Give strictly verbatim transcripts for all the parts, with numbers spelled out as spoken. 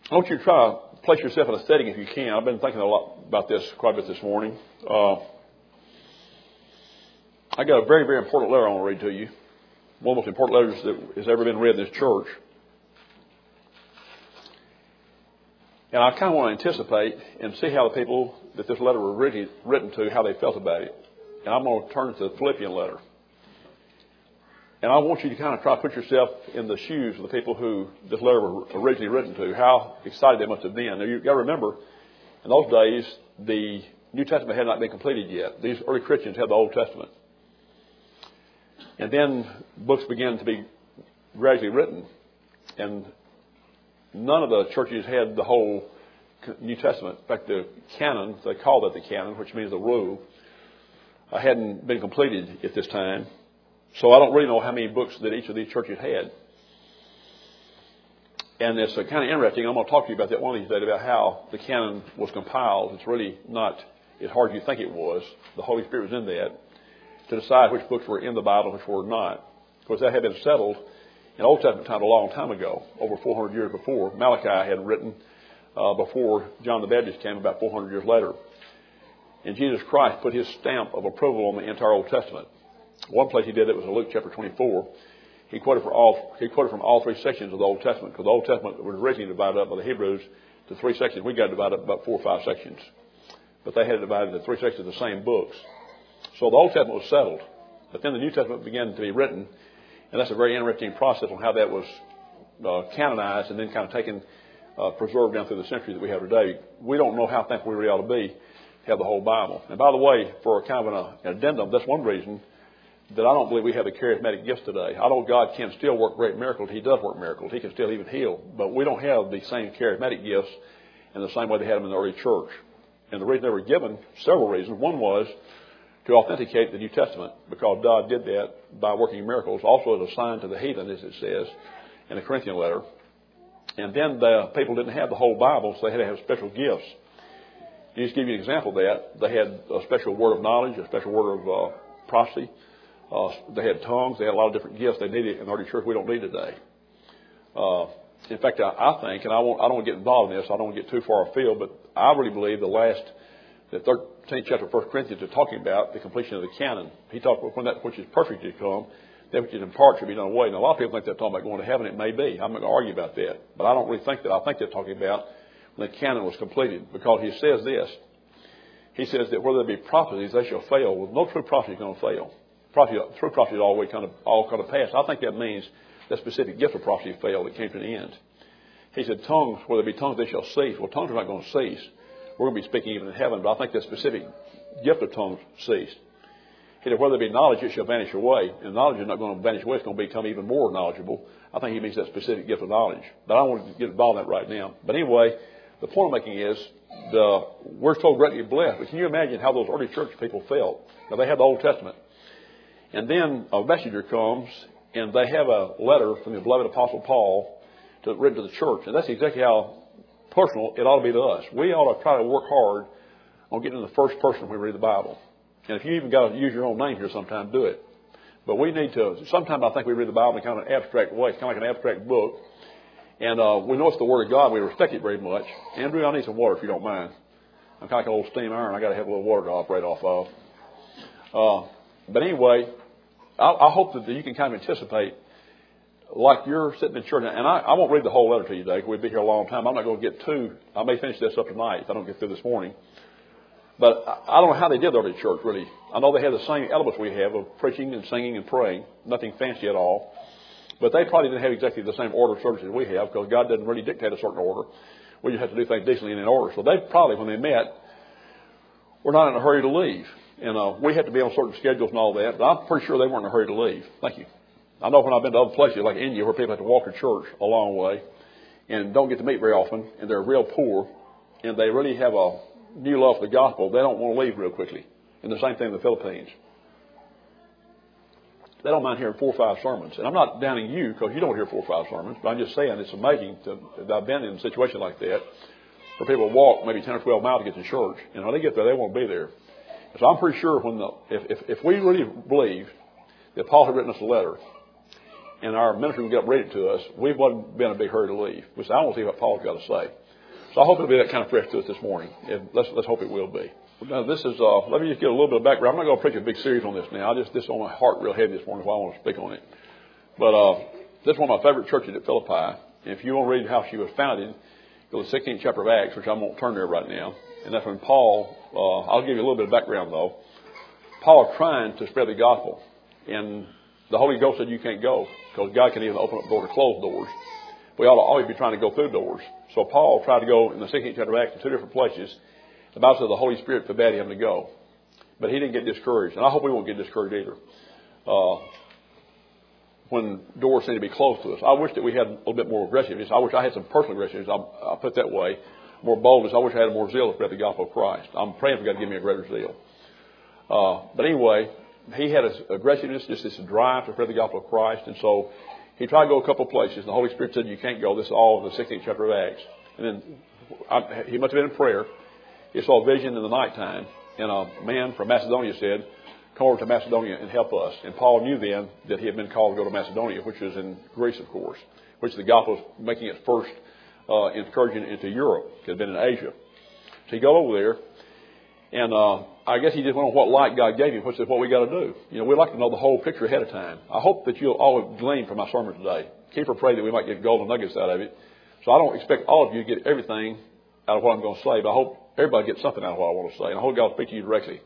I want you to try to place yourself in a setting if you can. I've been thinking a lot about this quite a bit this morning. Uh, I got a very, very important letter I want to read to you. One of the most important letters that has ever been read in this church. And I kind of want to anticipate and see how the people that this letter was really written to, how they felt about it. And I'm going to turn to the Philippian letter. And I want you to kind of try to put yourself in the shoes of the people who this letter was originally written to, how excited they must have been. Now, you've got to remember, in those days, the New Testament had not been completed yet. These early Christians had the Old Testament. And then books began to be gradually written. And none of the churches had the whole New Testament. In fact, the canon, they call that the canon, which means the rule, uh, hadn't been completed at this time. So I don't really know how many books that each of these churches had. And it's uh, kind of interesting. I'm going to talk to you about that one of these days, about how the canon was compiled. It's really not as hard as you think it was. The Holy Spirit was in that to decide which books were in the Bible and which were not. Of course, that had been settled in Old Testament time a long time ago, over four hundred years before. Malachi had written uh, before John the Baptist came, about four hundred years later. And Jesus Christ put his stamp of approval on the entire Old Testament. One place he did it was in Luke chapter twenty-four. He quoted, for all, he quoted from all three sections of the Old Testament, because the Old Testament was originally divided up by the Hebrews to three sections. We got it divided up about four or five sections. But they had it divided into three sections of the same books. So the Old Testament was settled. But then the New Testament began to be written. And that's a very interesting process on how that was uh, canonized and then kind of taken, uh, preserved down through the centuries that we have today. We don't know how thankful we really ought to be to have the whole Bible. And by the way, for a kind of an, an addendum, that's one reason that I don't believe we have the charismatic gifts today. I know God can still work great miracles. He does work miracles. He can still even heal. But we don't have the same charismatic gifts in the same way they had them in the early church. And the reason they were given, several reasons. One was to authenticate the New Testament, because God did that by working miracles, also as a sign to the heathen, as it says in the Corinthian letter. And then the people didn't have the whole Bible, so they had to have special gifts. To just give you an example of that, they had a special word of knowledge, a special word of uh, prophecy. Uh, they had tongues. They had a lot of different gifts they needed in the early church we don't need today. Uh, in fact, I, I think, and I, won't, I don't want to get involved in this, I don't want to get too far afield, but I really believe the last, the thirteenth chapter of First Corinthians is talking about the completion of the canon. He talked about when that which is perfect should come, that which is in part should be done away. Now, a lot of people think they're talking about going to heaven. It may be. I'm not going to argue about that. But I don't really think that. I think they're talking about when the canon was completed, because he says this. He says that whether there be prophecies, they shall fail. Well, no true prophecy is going to fail. Prophecy, true prophecy is always kind of all kind of past. I think that means that specific gift of prophecy failed. It came to an end. He said, tongues, whether there be tongues, they shall cease. Well, tongues are not going to cease. We're going to be speaking even in heaven, but I think that specific gift of tongues ceased. He said, whether there be knowledge, it shall vanish away. And knowledge is not going to vanish away. It's going to become even more knowledgeable. I think he means that specific gift of knowledge. But I don't want to get involved in that right now. But anyway, the point I'm making is, the, we're so greatly blessed. But can you imagine how those early church people felt? Now, they had the Old Testament. And then a messenger comes, and they have a letter from the beloved Apostle Paul to, written to the church. And that's exactly how personal it ought to be to us. We ought to try to work hard on getting in the first person when we read the Bible. And if you even got to use your own name here sometime, do it. But we need to, sometimes I think we read the Bible in kind of an abstract way. It's kind of like an abstract book. And uh, we know it's the Word of God. We respect it very much. Andrew, I need some water if you don't mind. I'm kind of like an old steam iron. I got to have a little water to operate off of. Uh, but anyway, I, I hope that you can kind of anticipate, like you're sitting in church. And I, I won't read the whole letter to you today, because we'll be here a long time. I'm not going to get too, I may finish this up tonight if I don't get through this morning. But I, I don't know how they did the early church, really. I know they had the same elements we have of preaching and singing and praying. Nothing fancy at all. But they probably didn't have exactly the same order of services we have, because God doesn't really dictate a certain order. We just have to do things decently and in order. So they probably, when they met, were not in a hurry to leave. And uh, we had to be on certain schedules and all that. But I'm pretty sure they weren't in a hurry to leave. Thank you. I know when I've been to other places like India, where people have to walk to church a long way and don't get to meet very often, and they're real poor, and they really have a new love for the gospel, they don't want to leave real quickly. And the same thing in the Philippines. They don't mind hearing four or five sermons. And I'm not downing you, because you don't hear four or five sermons, but I'm just saying it's amazing to, that I've been in a situation like that where people walk maybe ten or twelve miles to get to church. And when they get there, they won't be there. So I'm pretty sure when the, if, if, if we really believe that Paul had written us a letter, and our ministry will get up read it to us, we wouldn't be in a big hurry to leave. We said, I want to see what Paul's got to say. So I hope it'll be that kind of fresh to us this morning. And let's, let's hope it will be. Now, this is, uh, let me just get a little bit of background. I'm not going to preach a big series on this now. I just, this is on my heart real heavy this morning, so I want to speak on it. But uh, this is one of my favorite churches at Philippi. If you want to read how she was founded, go to the sixteenth chapter of Acts, which I won't turn there right now. And that's when Paul, uh, I'll give you a little bit of background though. Paul trying to spread the gospel. And the Holy Ghost said you can't go because God can either open up doors or close doors. We ought to always be trying to go through doors. So Paul tried to go in the sixteenth chapter of Acts to two different places. The Bible says the Holy Spirit forbade him to go. But he didn't get discouraged. And I hope we won't get discouraged either. Uh, when doors seem to be closed to us. I wish that we had a little bit more aggressiveness. I wish I had some personal aggressiveness. I'll, I'll put it that way. More boldness. I wish I had more zeal to spread the gospel of Christ. I'm praying for God to give me a greater zeal. Uh, but anyway, he had a aggressiveness, just this drive to spread the gospel of Christ. And so he tried to go a couple of places. The Holy Spirit said, you can't go. This is all in the sixteenth chapter of Acts. And then I, he must have been in prayer. He saw a vision in the nighttime. And a man from Macedonia said, come over to Macedonia and help us. And Paul knew then that he had been called to go to Macedonia, which was in Greece, of course, which the gospel was making its first uh, incursion into Europe. It had been in Asia. So he got over there. And uh, I guess he just went on what light God gave him, which is what we got to do. You know, we like to know the whole picture ahead of time. I hope that you'll all glean from my sermon today. Keep or pray that we might get golden nuggets out of it. So I don't expect all of you to get everything out of what I'm going to say, but I hope everybody gets something out of what I want to say. And I hope God will speak to you directly.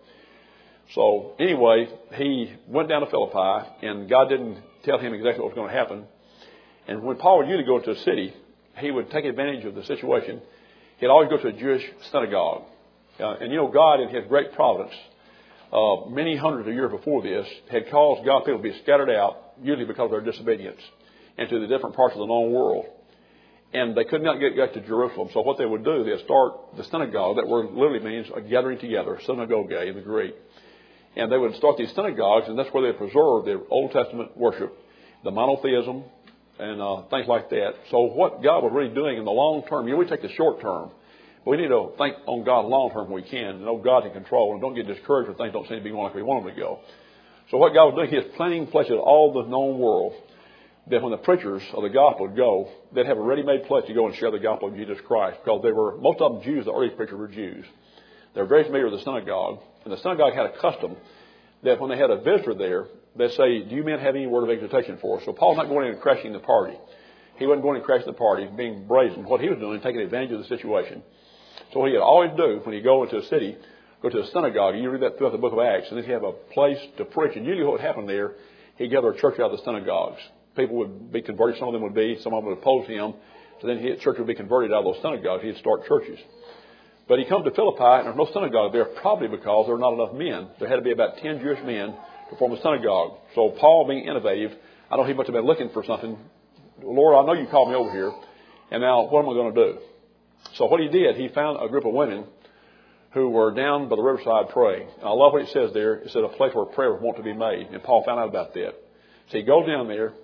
So anyway, he went down to Philippi, and God didn't tell him exactly what was going to happen. And when Paul would usually go to a city, he would take advantage of the situation. He'd always go to a Jewish synagogue. Uh, and you know, God in His great providence, uh, many hundreds of years before this, had caused God's people to be scattered out, usually because of their disobedience, into the different parts of the known world. And they could not get back to Jerusalem. So what they would do, they'd start the synagogue. That word literally means a gathering together, synagogue in the Greek. And they would start these synagogues, and that's where they preserved their Old Testament worship, the monotheism, and uh, things like that. So what God was really doing in the long term, you know, we take the short term, but we need to think on God long term when we can, and know God's in control, and don't get discouraged when things don't seem to be going like we want them to go. So what God was doing, He is planting places all the known world, that when the preachers of the gospel would go, they'd have a ready-made place to go and share the gospel of Jesus Christ, because they were, most of them Jews, the early preachers were Jews. They were very familiar with the synagogue, and the synagogue had a custom that when they had a visitor there, they'd say, do you men have any word of exhortation for us? So Paul's not going in and crashing the party. He wasn't going and crashing the party, being brazen. What he was doing, taking advantage of the situation. So what he'd always do when he'd go into a city, go to a synagogue, you read that throughout the book of Acts, and then he'd have a place to preach. And usually what would happen there, he'd gather a church out of the synagogues. People would be converted, some of them would be, some of them would oppose him. So then his church would be converted out of those synagogues. He'd start churches. But he comes to Philippi, and there's no synagogue there, probably because there were not enough men. There had to be about ten Jewish men to form a synagogue. So Paul, being innovative, I know he must have been looking for something. Lord, I know you called me over here, and now what am I going to do? So what he did, he found a group of women who were down by the riverside praying. And I love what it says there. It said a place where prayer was wont to be made, and Paul found out about that. So he goes down there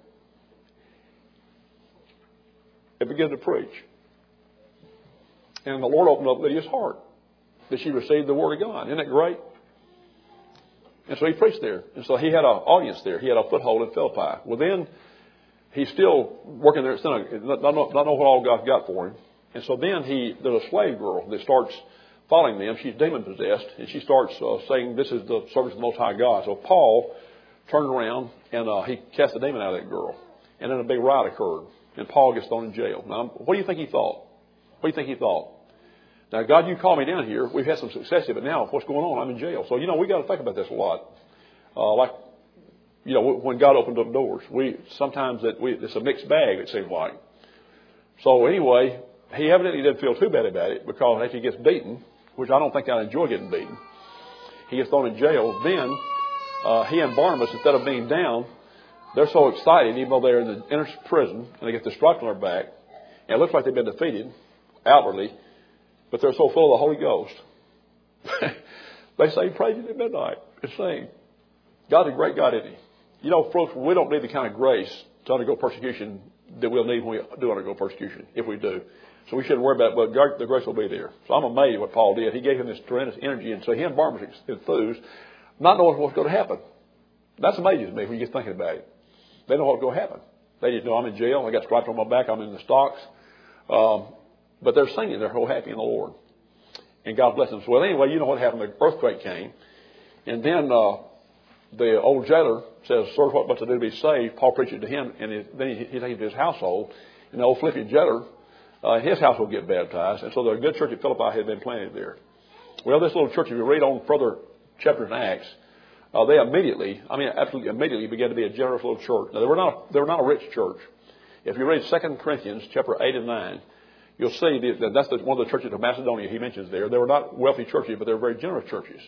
and begins to preach. And the Lord opened up Lydia's heart that she received the Word of God. Isn't that great? And so he preached there. And so he had an audience there. He had a foothold in Philippi. Well, then he's still working there at synagogue. Not know, not know what all God's got for him. And so then he, there's a slave girl that starts following them. She's demon-possessed. And she starts uh, saying, this is the service of the Most High God. So Paul turned around and uh, he cast the demon out of that girl. And then a big riot occurred. And Paul gets thrown in jail. Now, what do you think he thought? What do you think he thought? Now, God, you called me down here. We've had some success here, but now what's going on? I'm in jail. So, you know, we got to think about this a lot. Uh, like, you know, when God opened up doors, we sometimes that we it's a mixed bag, it seems like. So anyway, he evidently didn't feel too bad about it, because after he gets beaten, which I don't think I enjoy getting beaten, he gets thrown in jail. Then uh, he and Barnabas, instead of being down, they're so excited, even though they're in the inner prison, and they get the stripes on their back, and it looks like they've been defeated outwardly, but they're so full of the Holy Ghost. They say, praise Him at midnight and sing. God's a great God, isn't He? You know, folks, we don't need the kind of grace to undergo persecution that we'll need when we do undergo persecution, if we do. So we shouldn't worry about it, but God, the grace will be there. So I'm amazed at what Paul did. He gave him this tremendous energy, and so he and Barnabas enthused, not knowing what's going to happen. That's amazing to me when you get thinking about it. They know what's going to happen. They didn't know I'm in jail. I got stripes on my back. I'm in the stocks. Um, but they're singing. They're so happy in the Lord. And God bless them. So, well, anyway, you know what happened. The earthquake came. And then uh, the old jailer says, sir, what must I do to be saved? Paul preached it to him. And he, then he, he takes it to his household. And the old Philippian jailer, uh, his household get baptized. And so the good church at Philippi had been planted there. Well, this little church, if you read on further chapters in Acts, uh, they immediately, I mean, absolutely immediately began to be a generous little church. Now, they were not, they were not a rich church. If you read Second Corinthians chapter eight and nine, you'll see that that's the, one of the churches of Macedonia he mentions there. They were not wealthy churches, but they were very generous churches.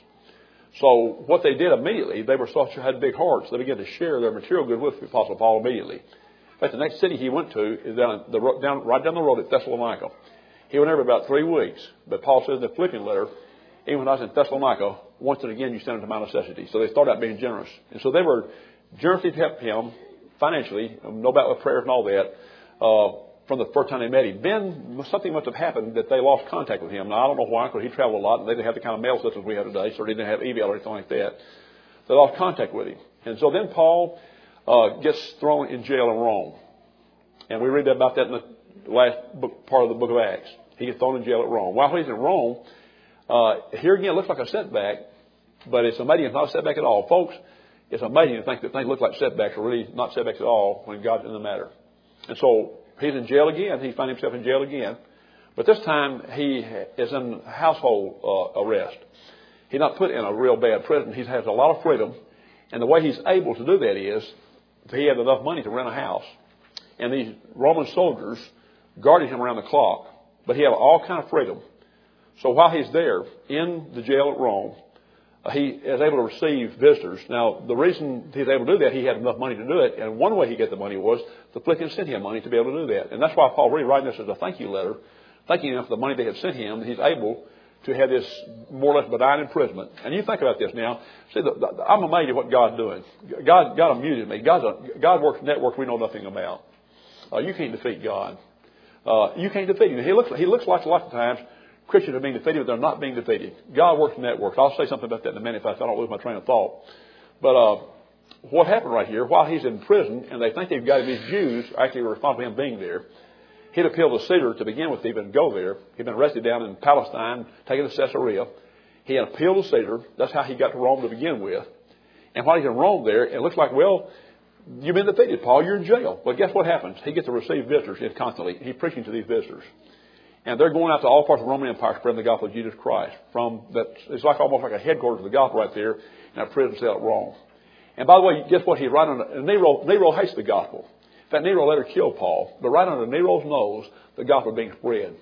So what they did immediately, they were such had big hearts. They began to share their material good with the Apostle Paul immediately. In fact, the next city he went to is down, the, down right down the road at Thessalonica. He went there for about three weeks. But Paul says in the Philippian letter, even when I was in Thessalonica, once and again you send them to my necessity. So they started out being generous. And so they were generously to help him financially, no doubt with prayers and all that, uh, from the first time they met him. Then something must have happened that they lost contact with him. Now, I don't know why, because he traveled a lot, and they didn't have the kind of mail systems we have today, so they didn't have email or anything like that. They lost contact with him. And so then Paul uh, gets thrown in jail in Rome. And we read about that in the last book, part of the book of Acts. He gets thrown in jail at Rome. While he's in Rome, uh, here again, it looks like a setback, but it's amazing. It's not a setback at all. Folks, it's amazing to think that things look like setbacks are really not setbacks at all when God's in the matter. And so he's in jail again. He finds himself in jail again. But this time he is in household uh, arrest. He's not put in a real bad prison. He has a lot of freedom. And the way he's able to do that is he had enough money to rent a house. And these Roman soldiers guarded him around the clock. But he had all kind of freedom. So while he's there in the jail at Rome, uh, he is able to receive visitors. Now, the reason he's able to do that, he had enough money to do it. And one way he got the money was the Philippians sent him money to be able to do that. And that's why Paul really writing this as a thank you letter, thanking him for the money they had sent him. He's able to have this more or less benign imprisonment. And you think about this now. See, the, the, I'm amazed at what God's doing. God, God amuses me. God's a, God works networks we know nothing about. Uh, you can't defeat God. Uh, you can't defeat him. He looks, he looks like a lot of times Christians are being defeated, but they're not being defeated. God works networks. I'll say something about that in a minute if I don't lose my train of thought. But uh, what happened right here, while he's in prison, and they think they've got him, these Jews actually were responsible for him being there. He'd appealed to Caesar to begin with to even go there. He'd been arrested down in Palestine, taken to Caesarea. He had appealed to Caesar. That's how he got to Rome to begin with. And while he's in Rome there, it looks like, well, you've been defeated, Paul. You're in jail. But guess what happens? He gets to receive visitors constantly. He's preaching to these visitors. And they're going out to all parts of the Roman Empire spreading the gospel of Jesus Christ. From that, it's like almost like a headquarters of the gospel right there in a prison cell at Rome. And by the way, guess what? He's right under Nero. Nero hates the gospel. In fact, Nero later killed Paul. But right under Nero's nose, the gospel being spread.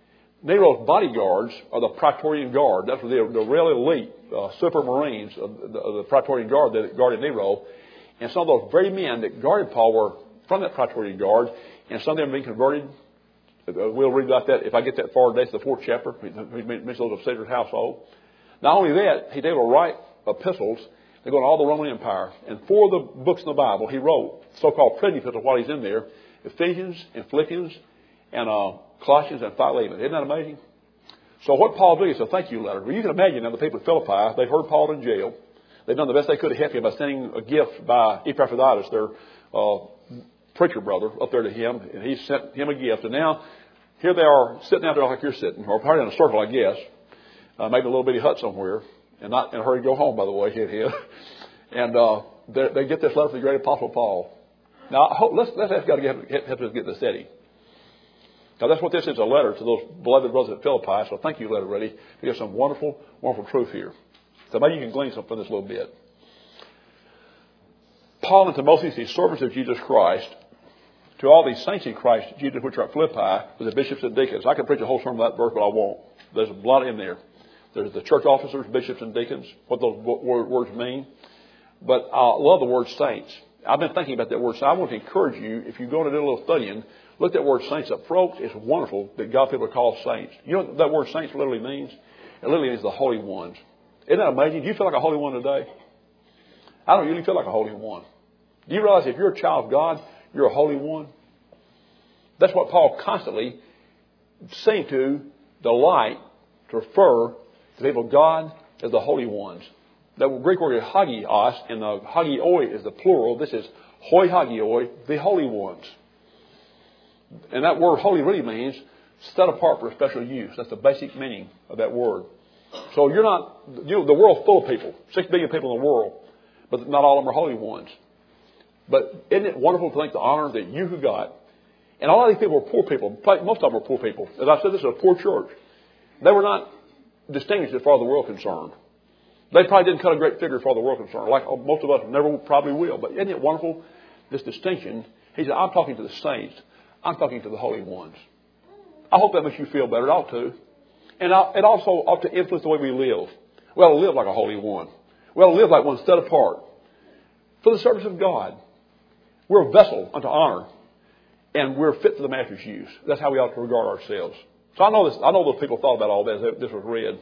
Nero's bodyguards are the Praetorian Guard. That's the, the real elite uh, super Marines of the, of the Praetorian Guard that guarded Nero. And some of those very men that guarded Paul were from that Praetorian Guard. And some of them being converted. We'll read about that if I get that far today. It's the fourth chapter. We mentioned those of Caesar's household. Not only that, he's able to write epistles. They go to all the Roman Empire. And four of the books in the Bible he wrote, so-called prison epistles while he's in there, Ephesians and Philippians and uh, Colossians and Philemon. Isn't that amazing? So what Paul did is a thank you letter. Well, you can imagine now the people at Philippi, they've heard Paul in jail. They've done the best they could to help him by sending a gift by Epaphroditus, their uh, preacher brother, up there to him. And he sent him a gift. And now here they are sitting out there like you're sitting, or probably in a circle, I guess. Uh, maybe a little bitty hut somewhere. And not in a hurry to go home, by the way, hit him. And uh, they get this letter from the great Apostle Paul. Now, I hope, let's, let's ask God to help, help us get this steady. Now, that's what this is, a letter to those beloved brothers at Philippi. So thank you, letter ready. We have some wonderful, wonderful truth here. So maybe you can glean something from this a little bit. Paul and Timothy, these servants of Jesus Christ, to all these saints in Christ Jesus which are at Philippi, with the bishops and deacons. I could preach a whole sermon on that verse, but I won't. There's a lot in there. There's the church officers, bishops, and deacons, what those words mean. But I love the word saints. I've been thinking about that word. So I want to encourage you, if you go to do a little studying, look at that word saints up. Folks, it's wonderful that God people are called saints. You know what that word saints literally means? It literally means the holy ones. Isn't that amazing? Do you feel like a holy one today? I don't really feel like a holy one. Do you realize if you're a child of God, you're a holy one? That's what Paul constantly seemed to delight to refer to the people of God as the holy ones. The Greek word is hagios, and the hagioi is the plural. This is Hoi hagioi, the holy ones. And that word holy really means set apart for a special use. That's the basic meaning of that word. So you're not, you know, the world's full of people, six billion people in the world, but not all of them are holy ones. But isn't it wonderful to think the honor that you who got, and a lot of these people are poor people, most of them are poor people. As I said, this is a poor church. They were not distinguished as far as the world concerned. They probably didn't cut a great figure as far as the world concerned, like most of us never probably will. But isn't it wonderful, this distinction? He said, I'm talking to the saints. I'm talking to the holy ones. I hope that makes you feel better. It ought to. And it also ought to influence the way we live. We ought to live like a holy one. We ought to live like one set apart for the service of God. We're a vessel unto honor, and we're fit for the Master's use. That's how we ought to regard ourselves. So I know this. I know those people thought about all this. This was read.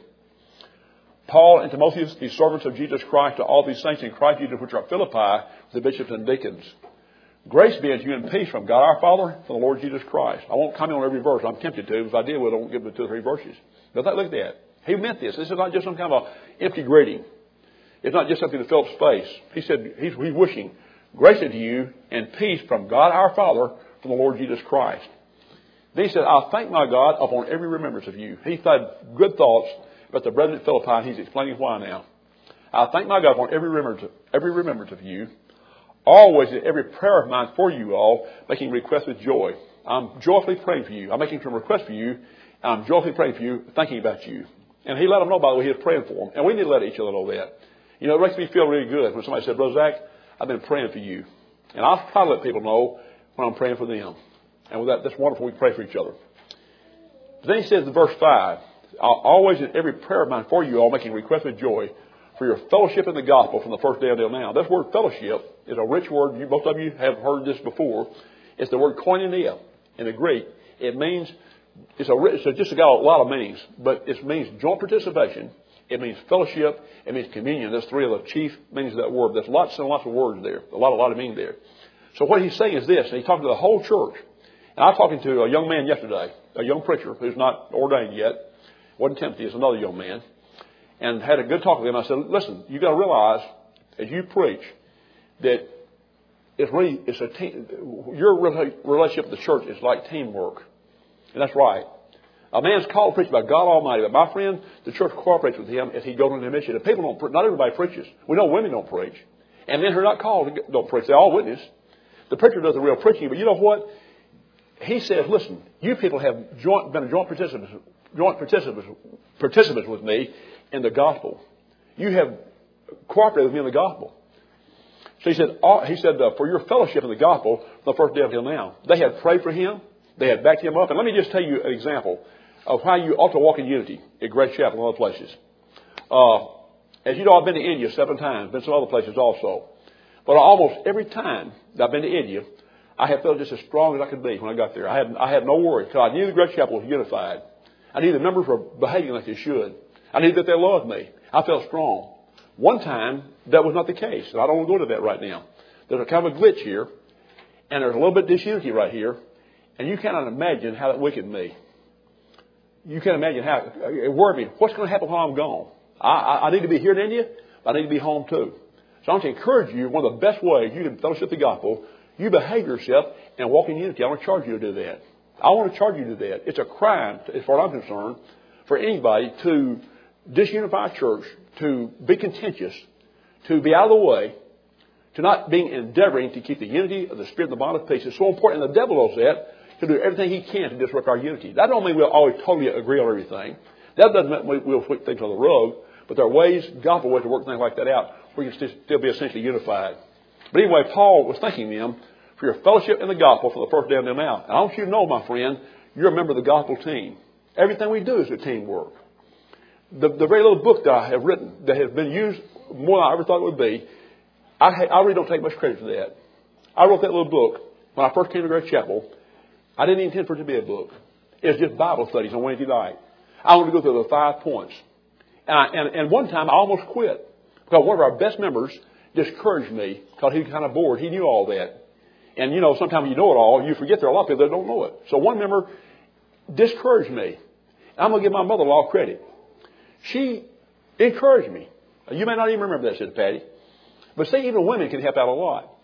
Paul and Timotheus, these servants of Jesus Christ, to all these saints in Christ Jesus which are at Philippi, the bishops and deacons. Grace be unto you and peace from God our Father, from the Lord Jesus Christ. I won't comment on every verse. I'm tempted to. If I did, well, I won't give it two or three verses. But look at that. He meant this. This is not just some kind of a empty greeting. It's not just something to fill up space. He said he's, he's wishing grace unto you and peace from God our Father, from the Lord Jesus Christ. Then he said, I thank my God upon every remembrance of you. He had good thoughts about the brethren at Philippi, and he's explaining why now. I thank my God upon every remembrance, every remembrance of you, always in every prayer of mine for you all, making requests with joy. I'm joyfully praying for you. I'm making some requests for you, and I'm joyfully praying for you, thinking about you. And he let them know, by the way, he was praying for them. And we need to let each other know that. You know, it makes me feel really good when somebody said, Brother Zach, I've been praying for you. And I'll try to let people know when I'm praying for them. And with that, that's wonderful. We pray for each other. But then he says in verse five, always in every prayer of mine for you all, making requests with joy for your fellowship in the gospel from the first day until now. This word fellowship is a rich word. You, most of you have heard this before. It's the word koinonia in the Greek. It means, it's, a, it's just got a lot of meanings, but it means joint participation. It means fellowship. It means communion. There's three of the chief meanings of that word. There's lots and lots of words there. A lot, a lot of meaning there. So what he's saying is this, and he's talking to the whole church. And I was talking to a young man yesterday, a young preacher who's not ordained yet. Wasn't Timothy, it's another young man. And had a good talk with him. I said, listen, you've got to realize, as you preach, that it's really, it's a team, your relationship with the church is like teamwork. And that's right. A man's called to preach about God Almighty, but my friend, the church cooperates with him as he goes on the mission. And people don't, not everybody preaches. We know women don't preach. And men who are not called don't preach. They all witness. The preacher does the real preaching, but you know what? He says, listen, you people have joint, been a joint participants, joint participants, participants with me in the gospel. You have cooperated with me in the gospel. So he said, he said uh, for your fellowship in the gospel from the first day until now. They had prayed for him. They had backed him up. And let me just tell you an example of how you ought to walk in unity at Grace Chapel and other places. Uh, as you know, I've been to India seven times, been to some other places also. But almost every time that I've been to India, I have felt just as strong as I could be when I got there. I had, I had no worry because I knew the Grace Chapel was unified. I knew the members were behaving like they should. I knew that they loved me. I felt strong. One time, that was not the case. And I don't want to go to that right now. There's a kind of a glitch here. And there's a little bit of disunity right here. And you cannot imagine how that weakened me. You can't imagine how it worried me. What's going to happen while I'm gone? I, I, I need to be here in India, but I need to be home too. So I want to encourage you, one of the best ways you can fellowship the gospel, you behave yourself and walk in unity. I want to charge you to do that. I want to charge you to do that. It's a crime, as far as I'm concerned, for anybody to disunify a church, to be contentious, to be out of the way, to not being endeavoring to keep the unity of the Spirit and the bond of peace. It's so important, and the devil knows that, to do everything he can to disrupt our unity. That don't mean we'll always totally agree on everything. That doesn't mean we'll sweep things on the rug, but there are ways, gospel ways to work things like that out where you can still be essentially unified. But anyway, Paul was thanking them for your fellowship in the gospel for the first day until now. And I want you to know, my friend, you're a member of the gospel team. Everything we do is a teamwork. The, the very little book that I have written that has been used more than I ever thought it would be, I, I really don't take much credit for that. I wrote that little book when I first came to Grace Chapel. I didn't intend for it to be a book. It was just Bible studies on Wednesday night. I wanted to go through the five points. And, I, and, and one time I almost quit because one of our best members discouraged me because he was kind of bored. He knew all that. And, you know, sometimes you know it all. You forget there are a lot of people that don't know it. So one member discouraged me. I'm going to give my mother-in-law credit. She encouraged me. You may not even remember that, said Patty. But see, even women can help out a lot.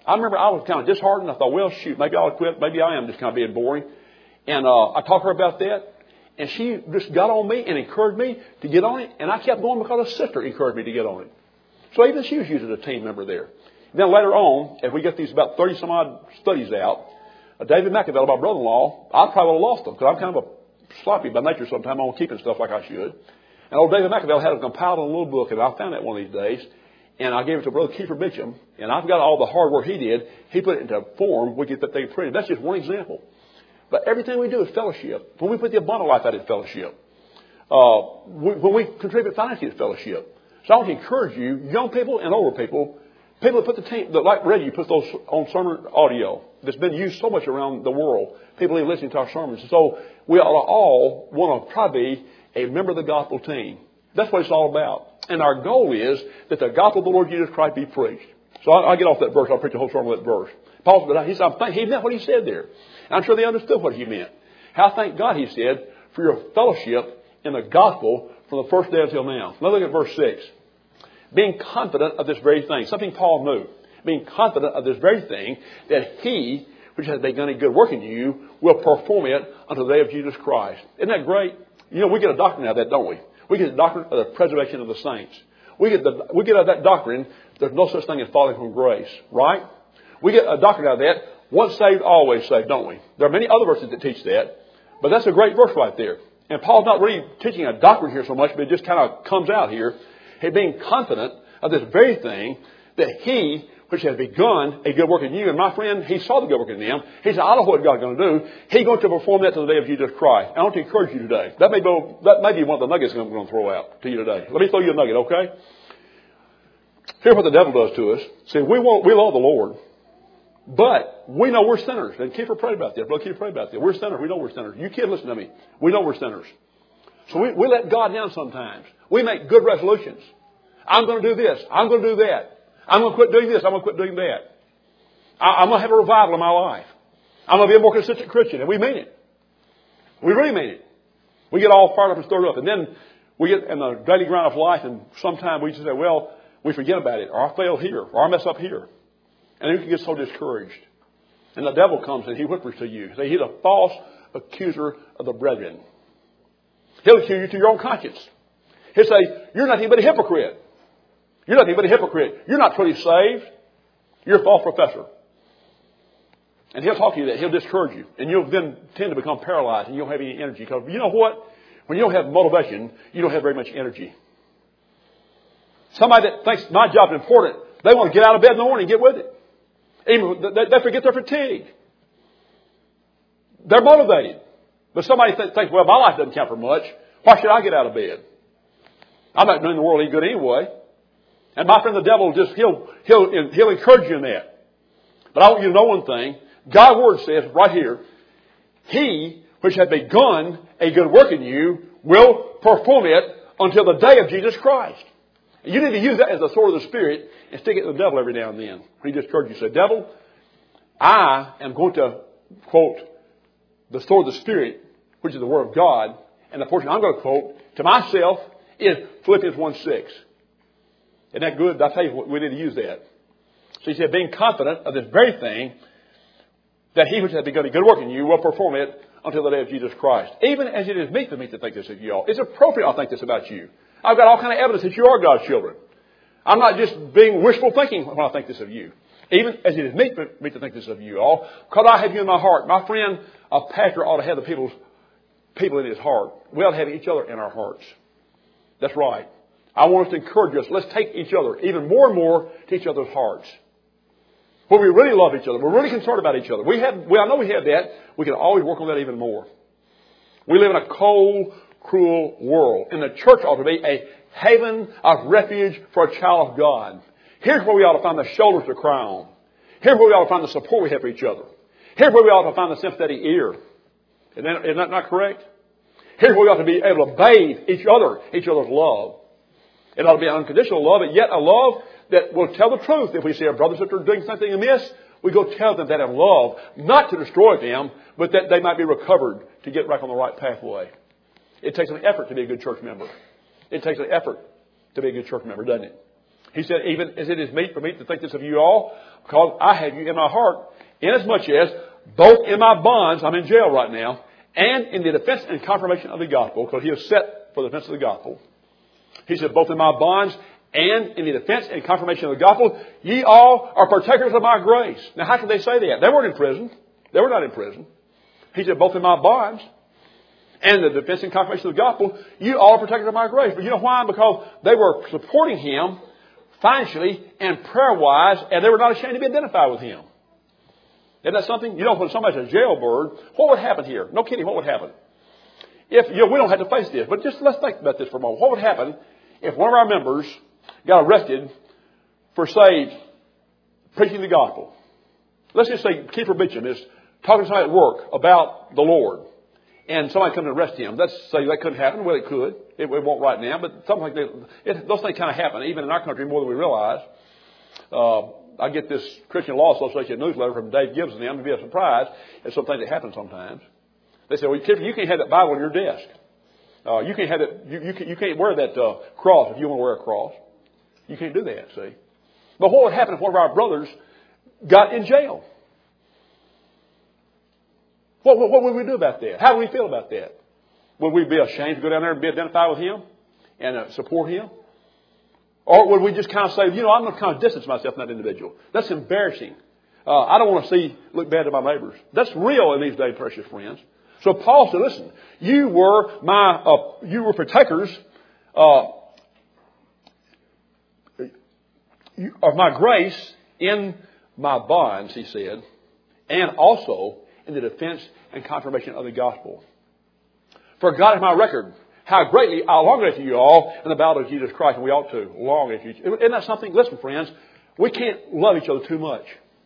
I remember I was kind of disheartened. I thought, well, shoot, maybe I'll quit. Maybe I am just kind of being boring. And uh, I talked to her about that. And she just got on me and encouraged me to get on it. And I kept going because a sister encouraged me to get on it. So even she was using a team member there. Then later on, as we get these about thirty some odd studies out, uh, David McAvell, my brother-in-law, I probably would have lost them because I'm kind of a sloppy by nature sometimes on keeping stuff like I should. And old David McAvell had it compiled in a little book, and I found that one of these days. And I gave it to Brother Kiefer Mitchum, and I've got all the hard work he did. He put it into form. We get that thing printed. That's just one example. But everything we do is fellowship. When we put the abundant life out, it's fellowship. Uh, we, when we contribute financially, it's fellowship. So I want to encourage you, young people and older people, people that put the team, that like Reggie puts those on sermon audio that's been used so much around the world. People even listening to our sermons. So we ought to all want to try to be a member of the gospel team. That's what it's all about. And our goal is that the gospel of the Lord Jesus Christ be preached. So I'll, I'll get off that verse. I'll preach the whole sermon on that verse. Paul, but he, said, he meant what he said there. And I'm sure they understood what he meant. How thank God, he said, for your fellowship in the gospel from the first day until now. Now look at verse six. Being confident of this very thing. Something Paul knew. Being confident of this very thing, that he, which has begun a good work in you, will perform it until the day of Jesus Christ. Isn't that great? You know, we get a doctrine out of that, don't we? We get the doctrine of the preservation of the saints. We get the, we get out of that doctrine, there's no such thing as falling from grace, right? We get a doctrine out of that, once saved, always saved, don't we? There are many other verses that teach that, but that's a great verse right there. And Paul's not really teaching a doctrine here so much, but it just kind of comes out here. He being confident of this very thing, that he, which has begun a good work in you, and my friend, he saw the good work in them. He said, I know what God's going to do. He's going to perform that to the day of Jesus Christ. I want to encourage you today. That may be, that may be one of the nuggets I'm going to throw out to you today. Let me throw you a nugget, okay? Here's what the devil does to us. See, we want, we love the Lord, but we know we're sinners. And Kiefer prayed about that. Brother Kiefer prayed about that. We're sinners. We know we're sinners. You kids, listen to me. We know we're sinners. So we, we let God down sometimes. We make good resolutions. I'm going to do this. I'm going to do that. I'm going to quit doing this. I'm going to quit doing that. I, I'm going to have a revival in my life. I'm going to be a more consistent Christian. And we mean it. We really mean it. We get all fired up and stirred up. And then we get in the daily grind of life, and sometimes we just say, well, we forget about it. Or I fail here. Or I mess up here. And then we can get so discouraged. And the devil comes and he whispers to you. Say, he's a false accuser of the brethren. He'll accuse you to your own conscience. He'll say, you're nothing but a hypocrite. You're nothing but a hypocrite. You're not truly saved. You're a false professor. And he'll talk to you that. He'll discourage you. And you'll then tend to become paralyzed and you don't have any energy. Because you know what? When you don't have motivation, you don't have very much energy. Somebody that thinks my job's important, they want to get out of bed in the morning and get with it. Even they forget their fatigue. They're motivated. But somebody th- thinks, well, my life doesn't count for much. Why should I get out of bed? I'm not doing the world any good anyway. And my friend the devil just, he'll, he'll, he'll encourage you in that. But I want you to know one thing. God's word says right here, he which hath begun a good work in you will perform it until the day of Jesus Christ. And you need to use that as the sword of the Spirit and stick it to the devil every now and then. He just encourages you. Say, devil, I am going to, quote, the sword of the Spirit, which is the word of God. And the portion I'm going to quote to myself is Philippians one six. Isn't that good? I tell you what, we need to use that. So he said, being confident of this very thing, that he which hath begun a good work in you will perform it until the day of Jesus Christ. Even as it is meet for me to think this of you all. It's appropriate I think this about you. I've got all kind of evidence that you are God's children. I'm not just being wishful thinking when I think this of you. Even as it is meet for me to think this of you all. Because I have you in my heart. My friend, a pastor ought to have the people's, people in his heart. We ought to have each other in our hearts. That's right. I want us to encourage us. Let's take each other even more and more to each other's hearts. Where we really love each other. We're really concerned about each other. We have, well, I know we have that. We can always work on that even more. We live in a cold, cruel world. And the church ought to be a haven of refuge for a child of God. Here's where we ought to find the shoulders to cry on. Here's where we ought to find the support we have for each other. Here's where we ought to find the sympathetic ear. Isn't that, isn't that not correct? Here's where we ought to be able to bathe each other, each other's love. It ought to be an unconditional love, but yet a love that will tell the truth. If we see our brother or sister doing something amiss, we go tell them that in love, not to destroy them, but that they might be recovered to get back on the right pathway. It takes an effort to be a good church member. It takes an effort to be a good church member, doesn't it? He said, even as it is meet for me to think this of you all, because I have you in my heart, inasmuch as both in my bonds, I'm in jail right now, and in the defense and confirmation of the gospel, because he is set for the defense of the gospel. He said, both in my bonds and in the defense and confirmation of the gospel, ye all are partakers of my grace. Now, how could they say that? They weren't in prison. They were not in prison. He said, both in my bonds and the defense and confirmation of the gospel, you all are partakers of my grace. But you know why? Because they were supporting him financially and prayer-wise, and they were not ashamed to be identified with him. Isn't that something? You know, when somebody's a jailbird, what would happen here? No kidding, what would happen? If, you know, we don't have to face this, but just let's think about this for a moment. What would happen if one of our members got arrested for, say, preaching the gospel? Let's just say Kiefer Beecham is talking to somebody at work about the Lord, and somebody comes to arrest him. Let's say that couldn't happen. Well, it could. It, it won't right now, but something like that. It, those things kind of happen, even in our country, more than we realize. Uh, I get this Christian Law Association newsletter from Dave Gibbs and them to be a surprise at some things that happen sometimes. They say, well, you can't have that Bible on your desk. Uh, you can't have that. You, you, can't, you can't wear that uh, cross if you want to wear a cross. You can't do that, see. But what would happen if one of our brothers got in jail? What, what, what would we do about that? How would we feel about that? Would we be ashamed to go down there and be identified with him and uh, support him? Or would we just kind of say, you know, I'm going to kind of distance myself from that individual. That's embarrassing. Uh, I don't want to see look bad to my neighbors. That's real in these days, precious friends. So Paul said, listen, you were my, uh, you were partakers uh, of my grace in my bonds, he said, and also in the defense and confirmation of the gospel. For God is my record, how greatly I long after you all in the battle of Jesus Christ, and we ought to long after you. Isn't that something? Listen, friends, we can't love each other too much.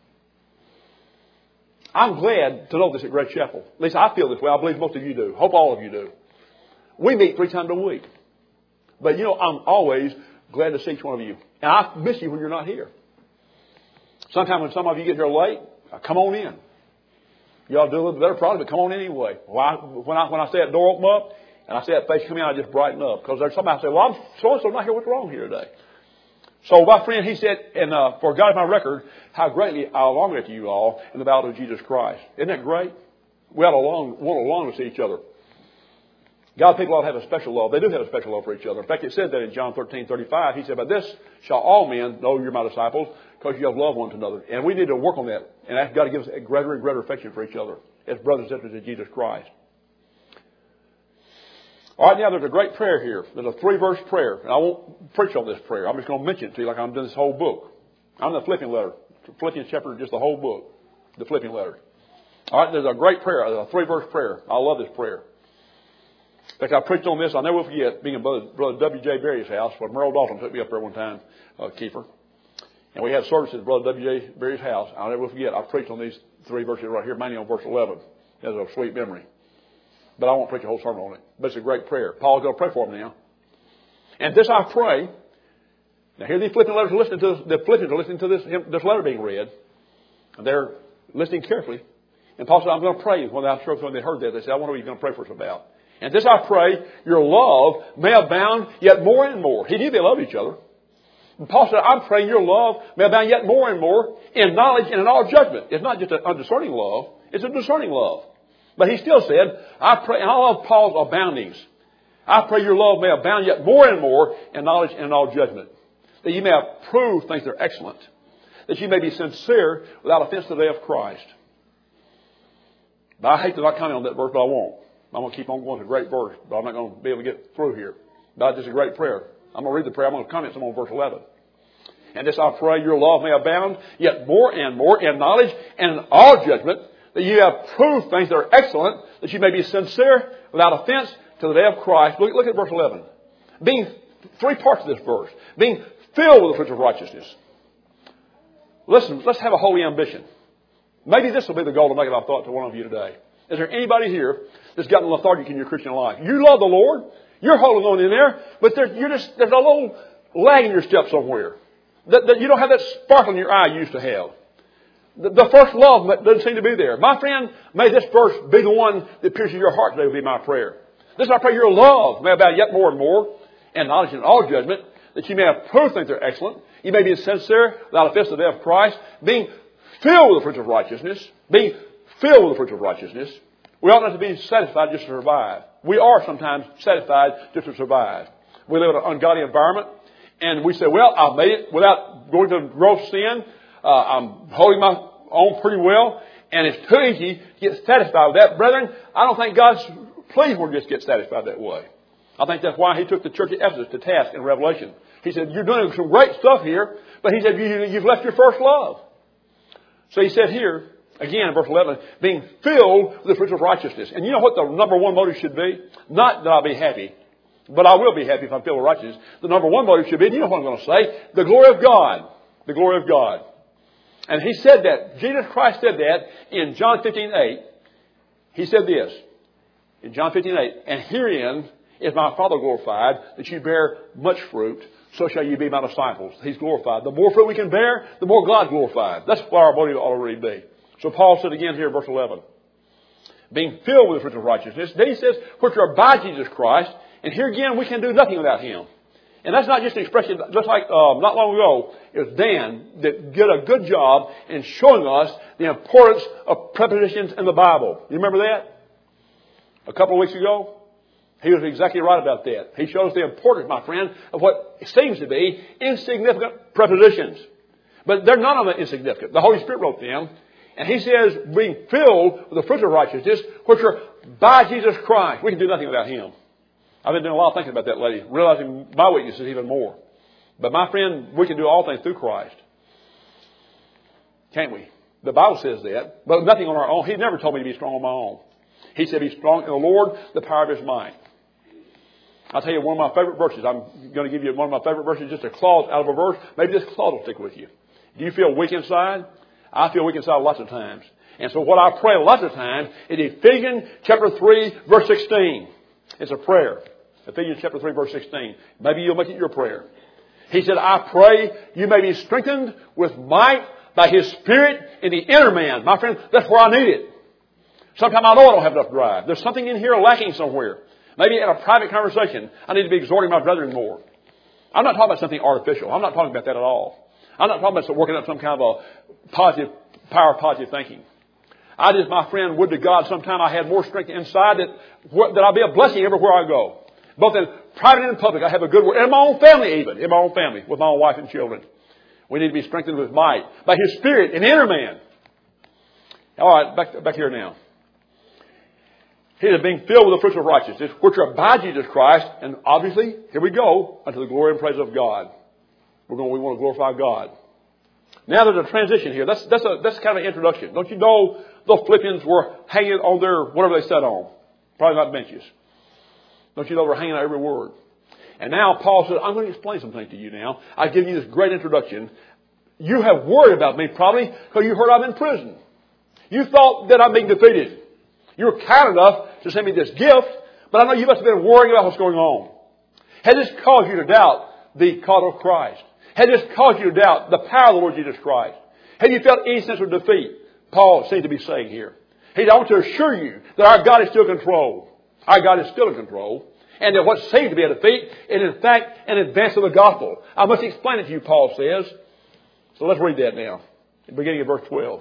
I'm glad to know this at Great Chapel. At least I feel this way. I believe most of you do. Hope all of you do. We meet three times a week. But, you know, I'm always glad to see each one of you. And I miss you when you're not here. Sometimes when some of you get here late, come on in. Y'all do a little better probably, but come on in anyway. When I, when I, when I see that door open up and I see that face come in, I just brighten up. Because there's somebody who say, well, I'm so-and-so not here. What's wrong here today? So my friend, he said, and uh, for God is my record, how greatly I long after you all in the battle of Jesus Christ. Isn't that great? We ought to long, want to long to see each other. God's people ought to have a special love. They do have a special love for each other. In fact, it said that in John thirteen thirty-five. He said, by this shall all men know you're my disciples, because you have loved one to another. And we need to work on that. And ask God to give us a greater and greater affection for each other as brothers and sisters in Jesus Christ. All right, now there's a great prayer here. There's a three-verse prayer. And I won't preach on this prayer. I'm just going to mention it to you like I'm doing this whole book. I'm in the Philippians letter. Philippians chapter is just the whole book. The Philippians letter. All right, there's a great prayer. There's a three-verse prayer. I love this prayer. In fact, I preached on this. I'll never forget being in Brother, Brother W J Berry's house when Merle Dalton took me up there one time, uh, Kiefer. And we had services at Brother W J Berry's house. I'll never forget. I preached on these three verses right here, mainly on verse eleven. That's a sweet memory. But I won't preach a whole sermon on it. But it's a great prayer. Paul's going to pray for them now. And this I pray. Now here the Philippians letters are listening to the Philippians are listening to this, this letter being read. And they're listening carefully. And Paul said, I'm going to pray. When I when they heard that, they said, I wonder what you're going to pray for us about. And this I pray, your love may abound yet more and more. He knew they loved each other. And Paul said, I'm praying your love may abound yet more and more in knowledge and in all judgment. It's not just an undiscerning love. It's a discerning love. But he still said, I pray, and I love Paul's aboundings. I pray your love may abound yet more and more in knowledge and in all judgment. That you may approve things that are excellent. That you may be sincere without offense to the day of Christ. But I hate to not comment on that verse, but I won't. I'm going to keep on going. It's a great verse, but I'm not going to be able to get through here. But it's a great prayer. I'm going to read the prayer. I'm going to comment some on verse eleven. And this I pray your love may abound yet more and more in knowledge and in all judgment, that you have proved things that are excellent, that you may be sincere without offense to the day of Christ. Look, look at verse eleven. Being three parts of this verse. Being filled with the fruits of righteousness. Listen, let's have a holy ambition. Maybe this will be the goal to make it I thought to one of you today. Is there anybody here that's gotten lethargic in your Christian life? You love the Lord. You're holding on in there. But there, you're just, there's a little lag in your step somewhere. That, that you don't have that sparkle in your eye you used to have. The, the first love doesn't seem to be there. My friend, may this verse be the one that pierces your heart today, will be my prayer. This I pray your love may abound yet more and more, and knowledge and all judgment, that you may approve things that are excellent. You may be sincere, without offense to the day of Christ, being filled with the fruits of righteousness, being filled with the fruits of righteousness. We ought not to be satisfied just to survive. We are sometimes satisfied just to survive. We live in an ungodly environment, and we say, well, I've made it without going to gross sin. Uh, I'm holding my own pretty well, and it's too easy to get satisfied with that. Brethren, I don't think God's pleased when we just get satisfied that way. I think that's why He took the church at Ephesus to task in Revelation. He said, you're doing some great stuff here, but He said, you, you've left your first love. So He said here, again in verse eleven, being filled with the fruits of righteousness. And you know what the number one motive should be? Not that I'll be happy, but I will be happy if I'm filled with righteousness. The number one motive should be, you know what I'm going to say, the glory of God. The glory of God. And He said that, Jesus Christ said that in John fifteen eight. He said this, in John fifteen eight, and herein is my Father glorified, that you bear much fruit, so shall you be my disciples. He's glorified. The more fruit we can bear, the more God glorified. That's what our motive ought to really be. So Paul said again here in verse eleven, being filled with the fruits of righteousness. Then he says, which are by Jesus Christ. And here again, we can do nothing without Him. And that's not just an expression, just like um, not long ago, it was Dan that did a good job in showing us the importance of prepositions in the Bible. You remember that? A couple of weeks ago? He was exactly right about that. He shows the importance, my friend, of what seems to be insignificant prepositions. But they're none of them insignificant. The Holy Spirit wrote them. And He says, being filled with the fruits of righteousness, which are by Jesus Christ. We can do nothing without Him. I've been doing a lot of thinking about that lately, realizing my weaknesses even more. But my friend, we can do all things through Christ. Can't we? The Bible says that. But nothing on our own. He never told me to be strong on my own. He said, be strong in the Lord, the power of His might. I'll tell you one of my favorite verses. I'm going to give you one of my favorite verses, just a clause out of a verse. Maybe this clause will stick with you. Do you feel weak inside? I feel weak inside lots of times. And so what I pray lots of times is Ephesians chapter three, verse sixteen. It's a prayer. Ephesians chapter three, verse sixteen. Maybe you'll make it your prayer. He said, I pray you may be strengthened with might by His Spirit in the inner man. My friend, that's where I need it. Sometimes I know I don't have enough drive. There's something in here lacking somewhere. Maybe in a private conversation, I need to be exhorting my brethren more. I'm not talking about something artificial. I'm not talking about that at all. I'm not talking about working up some kind of a positive, power of positive thinking. I just, my friend, would to God sometime I had more strength inside that, that I'd be a blessing everywhere I go. Both in private and in public, I have a good word. In my own family even. In my own family, with my own wife and children. We need to be strengthened with might. By His Spirit, an inner man. All right, back, back here now. He is being filled with the fruits of righteousness, which are by Jesus Christ. And obviously, here we go, unto the glory and praise of God. We're going, we want to glorify God. Now there's a transition here. That's, that's, a, that's kind of an introduction. Don't you know the Philippians were hanging on their, whatever they sat on? Probably not benches. Don't you know we're hanging on every word? And now Paul says, I'm going to explain something to you now. I've given you this great introduction. You have worried about me probably because you heard I'm in prison. You thought that I'm being defeated. You were kind enough to send me this gift, but I know you must have been worrying about what's going on. Has this caused you to doubt the cause of Christ? Has this caused you to doubt the power of the Lord Jesus Christ? Have you felt any sense of defeat? Paul seems to be saying here. He said, I want to assure you that our God is still in control. Our God is still in control. And that what seemed to be a defeat is in fact an advance of the gospel. I must explain it to you, Paul says. So let's read that now, beginning of verse twelve.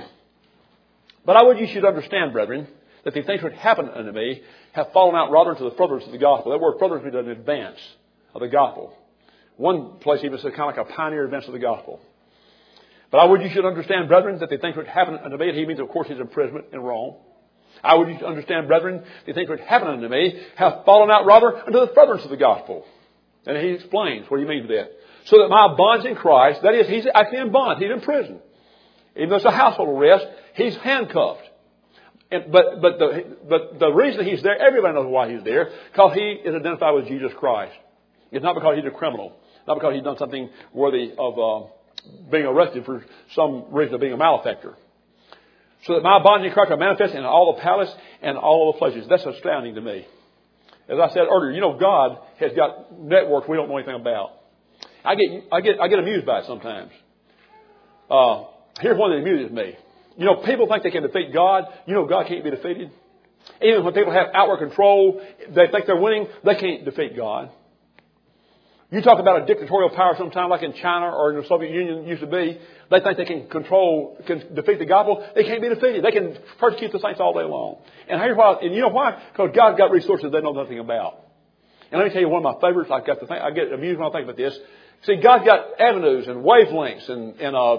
But I would you should understand, brethren, that the things which happen unto me have fallen out rather into the furtherance of the gospel. That word furtherance means an advance of the gospel. One place even says kind of like a pioneer advance of the gospel. But I would you should understand, brethren, that the things which happen unto me, and he means, of course, his imprisonment in Rome. I would you should understand, brethren, the things which happen unto me have fallen out rather into the furtherance of the gospel. And he explains what he means by that. So that my bonds in Christ, that is, he's actually in bonds, he's in prison. Even though it's a household arrest, he's handcuffed. And, but, but, the, but the reason he's there, everybody knows why he's there, because he is identified with Jesus Christ. It's not because he's a criminal. Not because he's done something worthy of uh, being arrested for some reason of being a malefactor. So that my bonds in Christ are manifest in all the palace and all the places. That's astounding to me. As I said earlier, you know, God has got networks we don't know anything about. I get, I get, I get amused by it sometimes. Uh, here's one that amuses me. You know, people think they can defeat God. You know, God can't be defeated. Even when people have outward control, they think they're winning, they can't defeat God. You talk about a dictatorial power sometime like in China or in the Soviet Union used to be. They think they can control, can defeat the gospel. They can't be defeated. They can persecute the saints all day long. And here's why, and you know why? Because God's got resources they know nothing about. And let me tell you one of my favorites. I've got to think, I get amused when I think about this. See, God's got avenues and wavelengths and, and uh,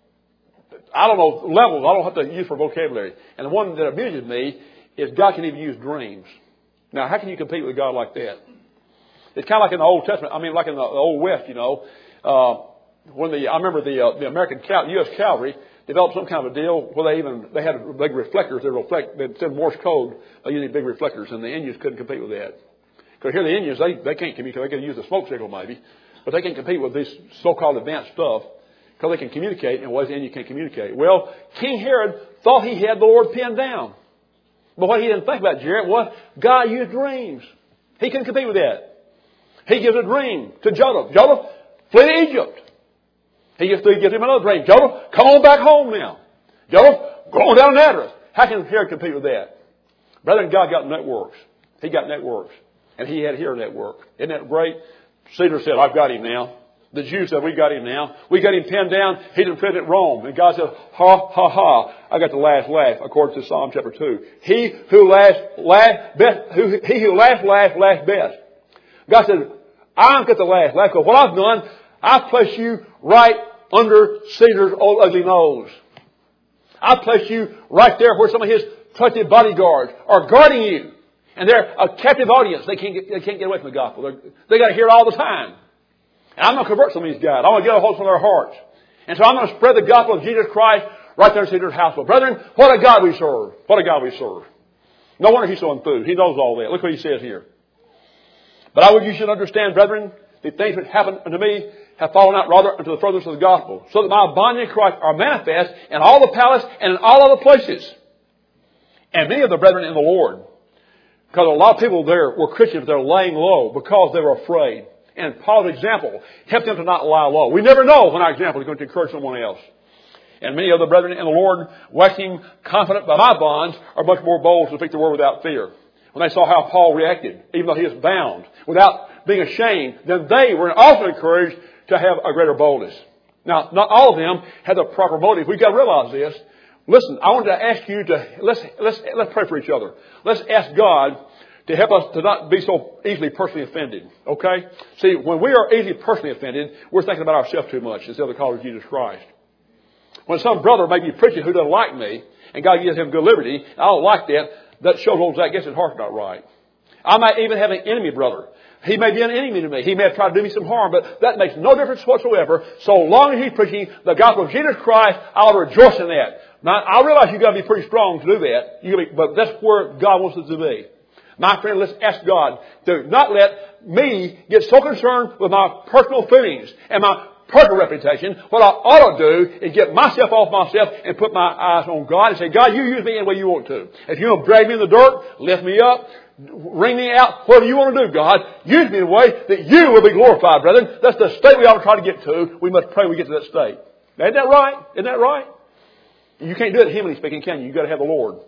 I don't know, levels I don't have to use for vocabulary. And the one that amuses me is God can even use dreams. Now, how can you compete with God like that? It's kind of like in the Old Testament. I mean, like in the Old West, you know. Uh, when the I remember the uh, the American Cal- U S Cavalry developed some kind of a deal where they even they had big reflectors that reflect. They'd send Morse code by using big reflectors, and the Indians couldn't compete with that. Because here the Indians they they can't communicate. They can use a smoke signal maybe, but they can't compete with this so-called advanced stuff because they can communicate in ways the Indians can't communicate. Well, King Herod thought he had the Lord pinned down, but what he didn't think about, Jared, was God used dreams. He couldn't compete with that. He gives a dream to Joseph. Joseph, flee to Egypt. He gives, he gives him another dream. Joseph, come on back home now. Joseph, go on down to Nazareth. How can Herod compete with that? Brethren, God got networks. He got networks. And he had here a network. Isn't that great? Caesar said, I've got him now. The Jews said, we got him now. We got him pinned down. He's in prison at Rome. And God said, ha, ha, ha. I got the last laugh, according to Psalm chapter two. He who laughs, laugh best, who, he who laughs, laughs, laughs best. God said, I've got the last laugh. Because what I've done, I've placed you right under Caesar's old ugly nose. I've placed you right there where some of his trusted bodyguards are guarding you. And they're a captive audience. They can't get, they can't get away from the gospel. They're, they got to hear it all the time. And I'm going to convert some of these guys. I'm going to get a hold of their hearts. And so I'm going to spread the gospel of Jesus Christ right there in Caesar's household. Brethren, what a God we serve. What a God we serve. No wonder he's so enthused. He knows all that. Look what he says here. But I would you should understand, brethren, the things which happened unto me have fallen out rather unto the furtherance of the gospel, so that my bondage in Christ are manifest in all the palace and in all other places. And many of the brethren in the Lord, because a lot of people there were Christians, they're laying low because they were afraid. And Paul's example helped them to not lie low. We never know when our example is going to encourage someone else. And many of the brethren in the Lord, waxing confident by my bonds, are much more bold to speak the word without fear. When they saw how Paul reacted, even though he was bound, without being ashamed, then they were also encouraged to have a greater boldness. Now, not all of them had the proper motive. We've got to realize this. Listen, I wanted to ask you to, let's, let's, let's pray for each other. Let's ask God to help us to not be so easily personally offended. Okay? See, when we are easily personally offended, we're thinking about ourselves too much instead of the call of Jesus Christ. When some brother may be preaching who doesn't like me, and God gives him good liberty, I don't like that, that shows old Zach gets his heart not right. I might even have an enemy brother. He may be an enemy to me. He may have tried to do me some harm, but that makes no difference whatsoever. So long as he's preaching the gospel of Jesus Christ, I'll rejoice in that. Now, I realize you've got to be pretty strong to do that, you be, but that's where God wants us to be. My friend, let's ask God to not let me get so concerned with my personal feelings and my personal reputation. What I ought to do is get myself off myself and put my eyes on God and say, God, you use me any way you want to. If you want to drag me in the dirt, lift me up, wring me out, whatever you want to do, God, use me in a way that you will be glorified, brethren. That's the state we ought to try to get to. We must pray we get to that state. Now, isn't that right? Isn't that right? You can't do it humanly speaking, can you? You've got to have the Lord.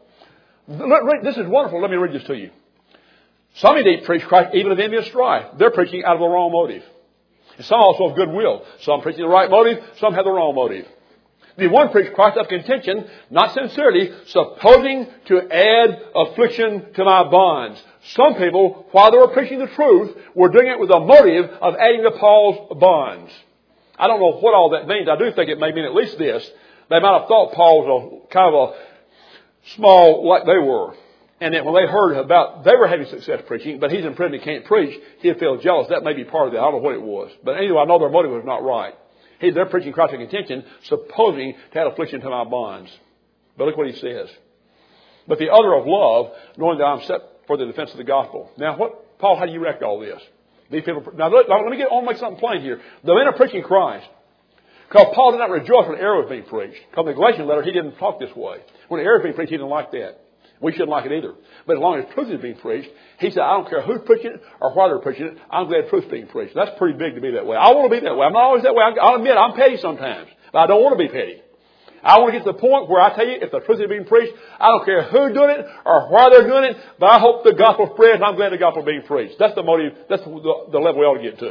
This is wonderful. Let me read this to you. Some indeed preach Christ even of envy and strife. They're preaching out of the wrong motive. And some also of goodwill. Some preaching the right motive, some have the wrong motive. The one preached Christ of contention, not sincerely, supposing to add affliction to my bonds. Some people, while they were preaching the truth, were doing it with a motive of adding to Paul's bonds. I don't know what all that means. I do think it may mean at least this. They might have thought Paul was a, kind of a small like they were. And that when they heard about, they were having success preaching, but he's in prison, he can't preach, he'd feel jealous. That may be part of it. I don't know what it was. But anyway, I know their motive was not right. He, they're preaching Christ in contention, supposing to add affliction to my bonds. But look what he says. But the other of love, knowing that I'm set for the defense of the gospel. Now, what, Paul, how do you react to all this? These people, now, let, let me get on, make something plain here. The men are preaching Christ. Because Paul did not rejoice when error was being preached. Because in the Galatian letter, he didn't talk this way. When error was being preached, he didn't like that. We shouldn't like it either. But as long as truth is being preached, he said, I don't care who's preaching it or why they're preaching it. I'm glad truth's being preached. That's pretty big to be that way. I want to be that way. I'm not always that way. I'll admit I'm petty sometimes. But I don't want to be petty. I want to get to the point where I tell you, if the truth is being preached, I don't care who's doing it or why they're doing it, but I hope the gospel spreads and I'm glad the gospel is being preached. That's the motive. That's the, the level we ought to get to.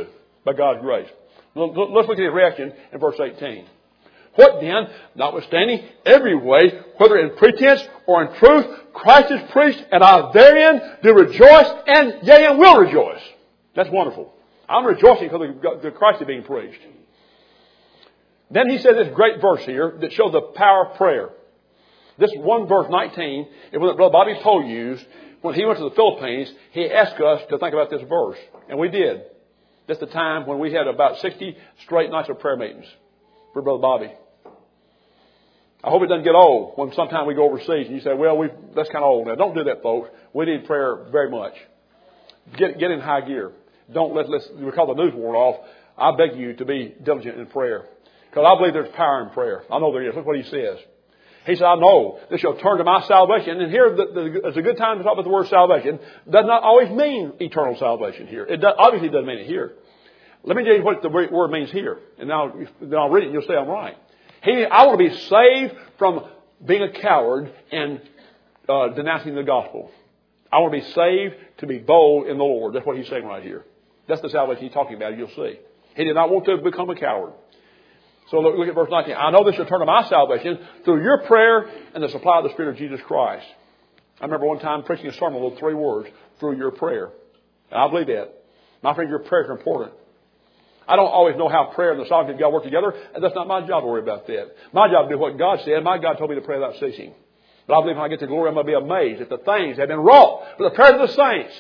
by God's grace. Let's look at his reaction in verse eighteen. What then, notwithstanding every way, whether in pretense or in truth, Christ is preached, and I therein do rejoice, and yea, and will rejoice. That's wonderful. I'm rejoicing because the Christ is being preached. Then he said this great verse here that shows the power of prayer. This one verse nineteen is what Brother Bobby Poe used when he went to the Philippines. He asked us to think about this verse, and we did. That's the time when we had about sixty straight nights of prayer meetings for Brother Bobby. I hope it doesn't get old when sometime we go overseas and you say, well, we that's kind of old now. Don't do that, folks. We need prayer very much. Get get in high gear. Don't let, let's, because the news wore off, I beg you to be diligent in prayer. Because I believe there's power in prayer. I know there is. Look what he says. He said, I know this shall turn to my salvation. And here, the, the, it's a good time to talk about the word salvation. It does not always mean eternal salvation here. It does, obviously doesn't mean it here. Let me tell you what the word means here. And now, then I'll read it and you'll say I'm right. He, I want to be saved from being a coward and uh, denouncing the gospel. I want to be saved to be bold in the Lord. That's what he's saying right here. That's the salvation he's talking about. You'll see. He did not want to become a coward. So look, look at verse nineteen. I know this shall turn to my salvation through your prayer and the supply of the Spirit of Jesus Christ. I remember one time preaching a sermon with three words, through your prayer. And I believe that. My friend, your prayers are important. I don't always know how prayer and the sovereignty of God work together, and that's not my job to worry about that. My job is to do what God said. My God told me to pray without ceasing. But I believe when I get to glory, I'm going to be amazed at the things that have been wrought for the prayers of the saints.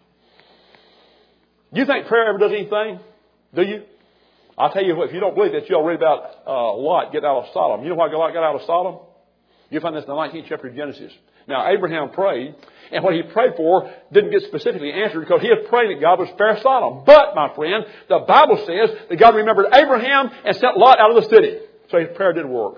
Do you think prayer ever does anything? Do you? I'll tell you what, if you don't believe that, you'll read about uh, Lot getting out of Sodom. You know why Lot got out of Sodom? You find this in the nineteenth chapter of Genesis. Now, Abraham prayed, and what he prayed for didn't get specifically answered because he had prayed that God would spare Sodom. But, my friend, the Bible says that God remembered Abraham and sent Lot out of the city. So his prayer did work.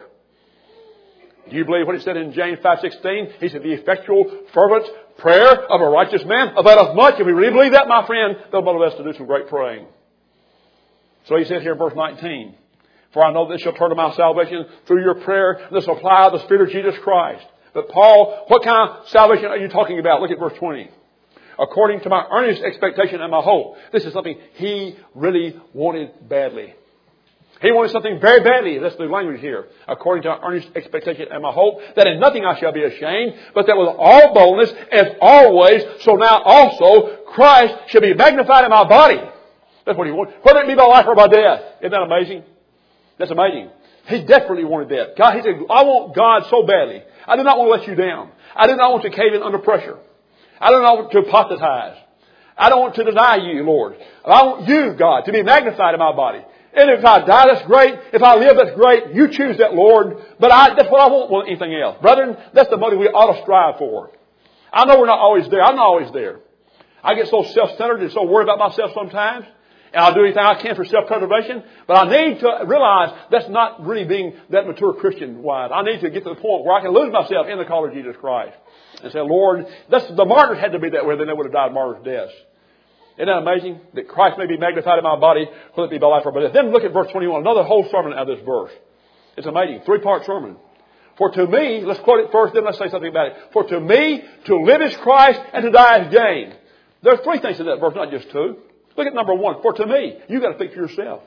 Do you believe what he said in James five sixteen? He said, the effectual, fervent prayer of a righteous man availeth much. If we really believe that, my friend, they'll motivate us to do some great praying. So he says here in verse nineteen, for I know this shall turn to my salvation through your prayer and the supply of the Spirit of Jesus Christ. But Paul, what kind of salvation are you talking about? Look at verse twenty. According to my earnest expectation and my hope. This is something he really wanted badly. He wanted something very badly. That's the language here. According to my earnest expectation and my hope, that in nothing I shall be ashamed, but that with all boldness, as always, so now also Christ shall be magnified in my body. That's what he wanted. Whether it be by life or by death. Isn't that amazing? That's amazing. He desperately wanted that. God, he said, I want God so badly. I do not want to let you down. I do not want to cave in under pressure. I do not want to apostatize. I don't want to deny you, Lord. I want you, God, to be magnified in my body. And if I die, that's great. If I live, that's great. You choose that, Lord. But I, that's what I want more than anything else. Brethren, that's the motive we ought to strive for. I know we're not always there. I'm not always there. I get so self-centered and so worried about myself sometimes. And I'll do anything I can for self-preservation. But I need to realize that's not really being that mature Christian-wise. I need to get to the point where I can lose myself in the call of Jesus Christ. And say, Lord, that's, the martyrs had to be that way. Then they would have died martyrs' deaths. Isn't that amazing? That Christ may be magnified in my body, whether it be by life or by death. Then look at verse twenty-one. Another whole sermon out of this verse. It's amazing. Three-part sermon. For to me, let's quote it first, then let's say something about it. For to me, to live is Christ, and to die is gain. There are three things in that verse, not just two. Look at number one. For to me, you've got to think for yourself.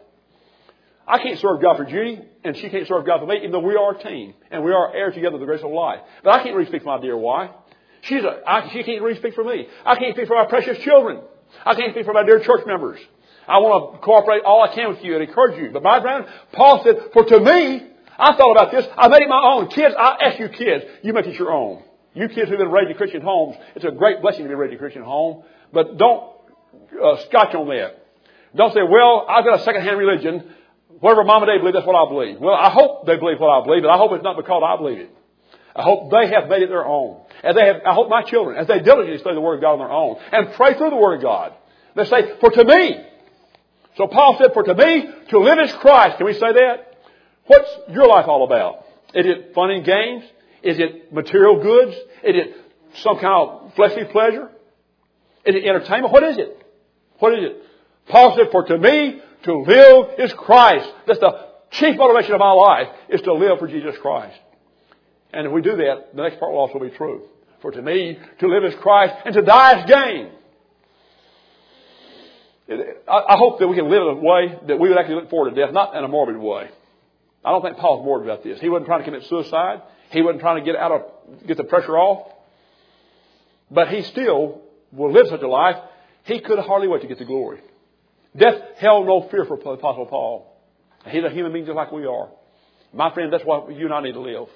I can't serve God for Judy, and she can't serve God for me, even though we are a team. And we are heirs together of the grace of life. But I can't really speak for my dear wife. She's a, I, she can't really speak for me. I can't speak for my precious children. I can't speak for my dear church members. I want to cooperate all I can with you and encourage you. But my friend, Paul said, for to me, I thought about this. I made it my own. Kids, I ask you kids, you make it your own. You kids who've been raised in Christian homes, it's a great blessing to be raised in a Christian home. But don't uh, scotch on that. Don't say, well, I've got a second-hand religion. Whatever Mom and Dad believe, that's what I believe. Well, I hope they believe what I believe, but I hope it's not because I believe it. I hope they have made it their own. And they have, I hope my children, as they diligently study the Word of God on their own and pray through the Word of God, they say, for to me. So Paul said, for to me, to live is Christ. Can we say that? What's your life all about? Is it fun and games? Is it material goods? Is it some kind of fleshly pleasure? Is it entertainment? What is it? What is it? Paul said, for to me, to live is Christ. That's the chief motivation of my life, is to live for Jesus Christ. And if we do that, the next part will also be true. For to me, to live is Christ, and to die is gain. I hope that we can live in a way that we would actually look forward to death, not in a morbid way. I don't think Paul's morbid about this. He wasn't trying to commit suicide. He wasn't trying to get out of, get the pressure off. But he still will live such a life. He could hardly wait to get to glory. Death held no fear for Apostle Paul. He's a human being just like we are. My friend, that's why you and I need to live.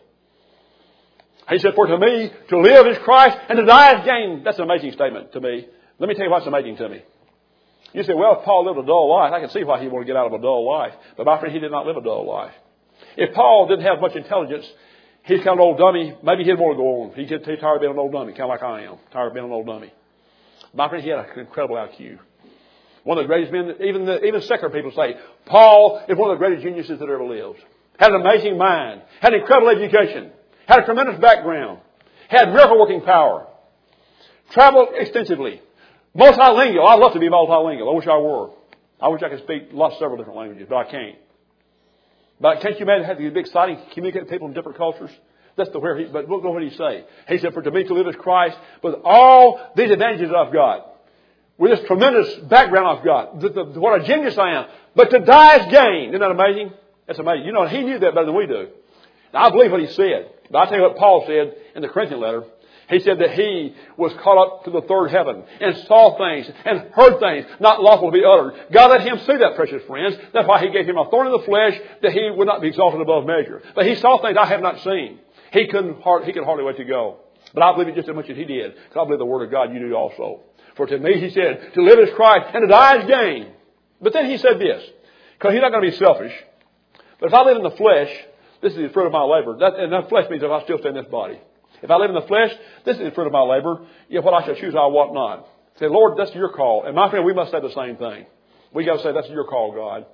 He said, for to me, to live is Christ and to die is gain. That's an amazing statement to me. Let me tell you what's amazing to me. You say, well, if Paul lived a dull life, I can see why he wanted to get out of a dull life. But my friend, he did not live a dull life. If Paul didn't have much intelligence, he's kind of an old dummy. Maybe he'd want to go on. He's tired of being an old dummy, kind of like I am. Tired of being an old dummy. My friend, he had an incredible I Q. One of the greatest men, even the, even secular people say, Paul is one of the greatest geniuses that ever lived. Had an amazing mind. Had an incredible education. Had a tremendous background. Had miracle working power. Traveled extensively. Multilingual. I'd love to be multilingual. I wish I were. I wish I could speak lots, several different languages, but I can't. But can't you imagine having to be exciting, communicate with people in different cultures? That's the where he, but look what he say. He said, for to me to live is Christ, with all these advantages I've got. With this tremendous background I've got. The, the, what a genius I am. But to die is gain. Isn't that amazing? That's amazing. You know, he knew that better than we do. Now, I believe what he said. But I'll tell you what Paul said in the Corinthian letter. He said that he was caught up to the third heaven and saw things and heard things not lawful to be uttered. God let him see that, precious friends. That's why he gave him a thorn in the flesh that he would not be exalted above measure. But he saw things I have not seen. He couldn't, he could hardly wait to go. But I believe it just as much as he did. Because I believe the Word of God, you do also. For to me, he said, to live is Christ and to die is gain. But then he said this, because he's not going to be selfish. But if I live in the flesh, this is the fruit of my labor. That, and that flesh means if I still stay in this body. If I live in the flesh, this is the fruit of my labor. Yet what I shall choose, I want not. Say, Lord, that's your call. And my friend, we must say the same thing. We got to say, that's your call, God.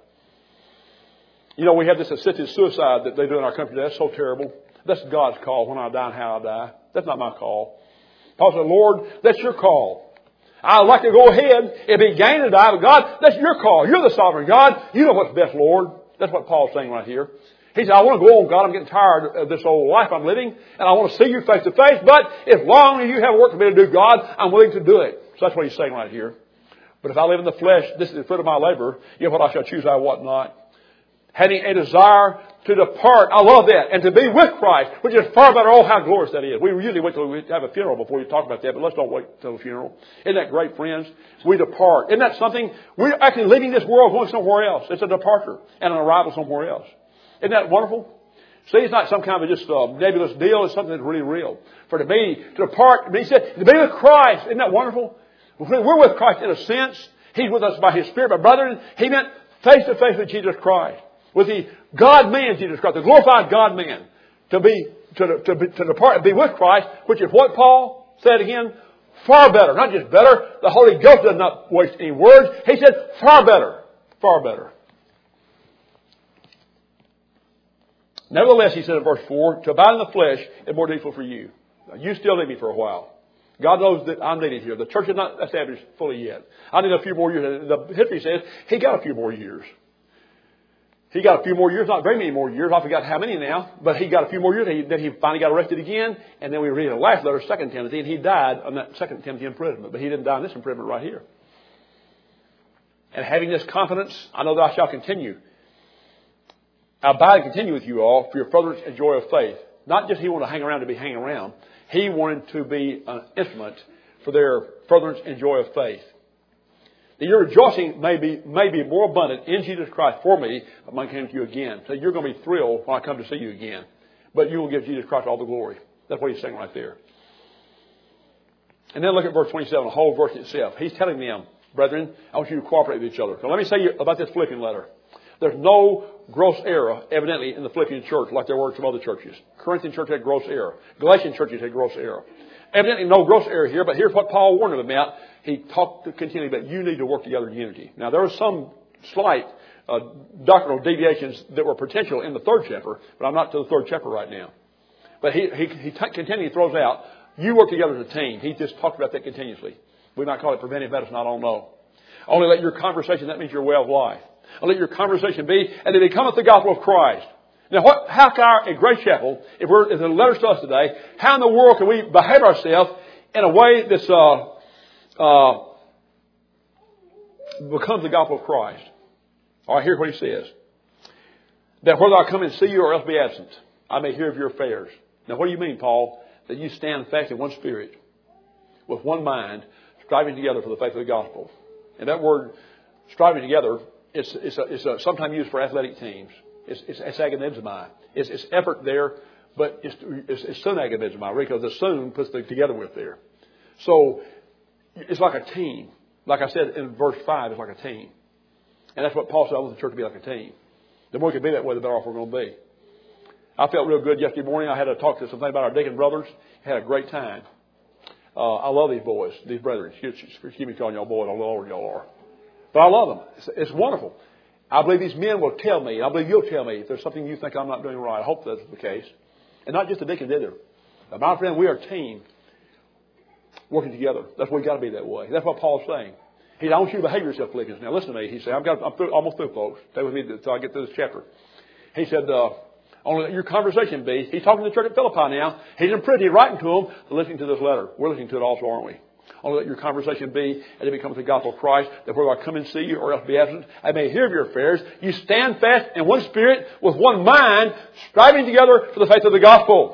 You know, we have this assisted suicide that they do in our country. That's so terrible. That's God's call, when I die and how I die. That's not my call. Paul said, Lord, that's your call. I'd like to go ahead. It'd be gain to die, but God, that's your call. You're the sovereign God. You know what's best, Lord. That's what Paul's saying right here. He said, I want to go on, God. I'm getting tired of this old life I'm living, and I want to see you face to face. But as long as you have work for me to do, God, I'm willing to do it. So that's what he's saying right here. But if I live in the flesh, this is the fruit of my labor. Yet what I shall choose, I want not. Having a desire to depart. I love that. And to be with Christ, which is far better. Oh, how glorious that is. We usually wait till we have a funeral before we talk about that, but let's don't wait till the funeral. Isn't that great, friends? We depart. Isn't that something? We're actually leaving this world, going somewhere else. It's a departure and an arrival somewhere else. Isn't that wonderful? See, it's not some kind of just uh, nebulous deal. It's something that's really real. For to be, to depart, he said, to be with Christ. Isn't that wonderful? We're with Christ in a sense. He's with us by His Spirit. But brethren, He meant face to face with Jesus Christ. With the God-man Jesus Christ, the glorified God-man. To be, to, to, be, to depart and be with Christ, which is what Paul said again, far better. Not just better. The Holy Ghost does not waste any words. He said far better. Far better. Nevertheless, he said in verse four, to abide in the flesh is more needful for you. Now, you still need me for a while. God knows that I'm needed here. The church is not established fully yet. I need a few more years. The history says he got a few more years. He got a few more years, not very many more years. I forgot how many now, but he got a few more years. Then he finally got arrested again. And then we read in the last letter, Second Timothy, and he died on that Second Timothy imprisonment. But he didn't die in this imprisonment right here. And having this confidence, I know that I shall continue. Abide and continue with you all for your furtherance and joy of faith. Not just he wanted to hang around to be hanging around. He wanted to be an instrument for their furtherance and joy of faith. That your rejoicing may be, may be more abundant in Jesus Christ for me when I come to you again. So you're going to be thrilled when I come to see you again. But you will give Jesus Christ all the glory. That's what he's saying right there. And then look at verse twenty-seven, the whole verse itself. He's telling them, brethren, I want you to cooperate with each other. So let me say about this Philippian letter. There's no gross error, evidently, in the Philippian church like there were in some other churches. Corinthian church had gross error. Galatian churches had gross error. Evidently no gross error here, but here's what Paul warned them about. He talked continually about you need to work together in unity. Now, there were some slight uh, doctrinal deviations that were potential in the third chapter, but I'm not to the third chapter right now. But he, he, he t- continually throws out, you work together as a team. He just talked about that continuously. We might call it preventive medicine, I don't know. Only let your conversation, that means your way of life. And let your conversation be, and it becometh the gospel of Christ. Now, what, how can our, at Grace Chapel, if we're, if the letters to us today, how in the world can we behave ourselves in a way that's, uh, uh, becomes the gospel of Christ. All right, here's what he says. That whether I come and see you or else be absent, I may hear of your affairs. Now, what do you mean, Paul? That you stand fast in one spirit, with one mind, striving together for the faith of the gospel. And that word, striving together, it's, it's, a, it's a, sometimes used for athletic teams. It's, it's, it's agonizomai. It's, it's effort there, but it's, it's, it's sun agonizomai, because the sun puts the together with there. So, it's like a team. Like I said in verse five, it's like a team. And that's what Paul said, I want the church to be like a team. The more we can be that way, the better off we're going to be. I felt real good yesterday morning. I had to talk to something about our deacon brothers. Had a great time. Uh, I love these boys, these brethren. Excuse me calling y'all boys, I love y'all are. But I love them. It's, it's wonderful. I believe these men will tell me, and I believe you'll tell me if there's something you think I'm not doing right. I hope that's the case. And not just the deacons either. But my friend, we are a team working together. That's why we've got to be that way. That's what Paul's saying. He said, I want you to behave yourself, Philippians. Now listen to me. He said, I've got, I'm through, almost through, folks. Stay with me until I get through this chapter. He said, uh, only let your conversation be. He's talking to the church at Philippi now. He's in prison. He's writing to them, listening to this letter. We're listening to it also, aren't we? Only let your conversation be as it becomes the gospel of Christ, that whether I come and see you or else be absent, I may hear of your affairs. You stand fast in one spirit, with one mind, striving together for the faith of the gospel.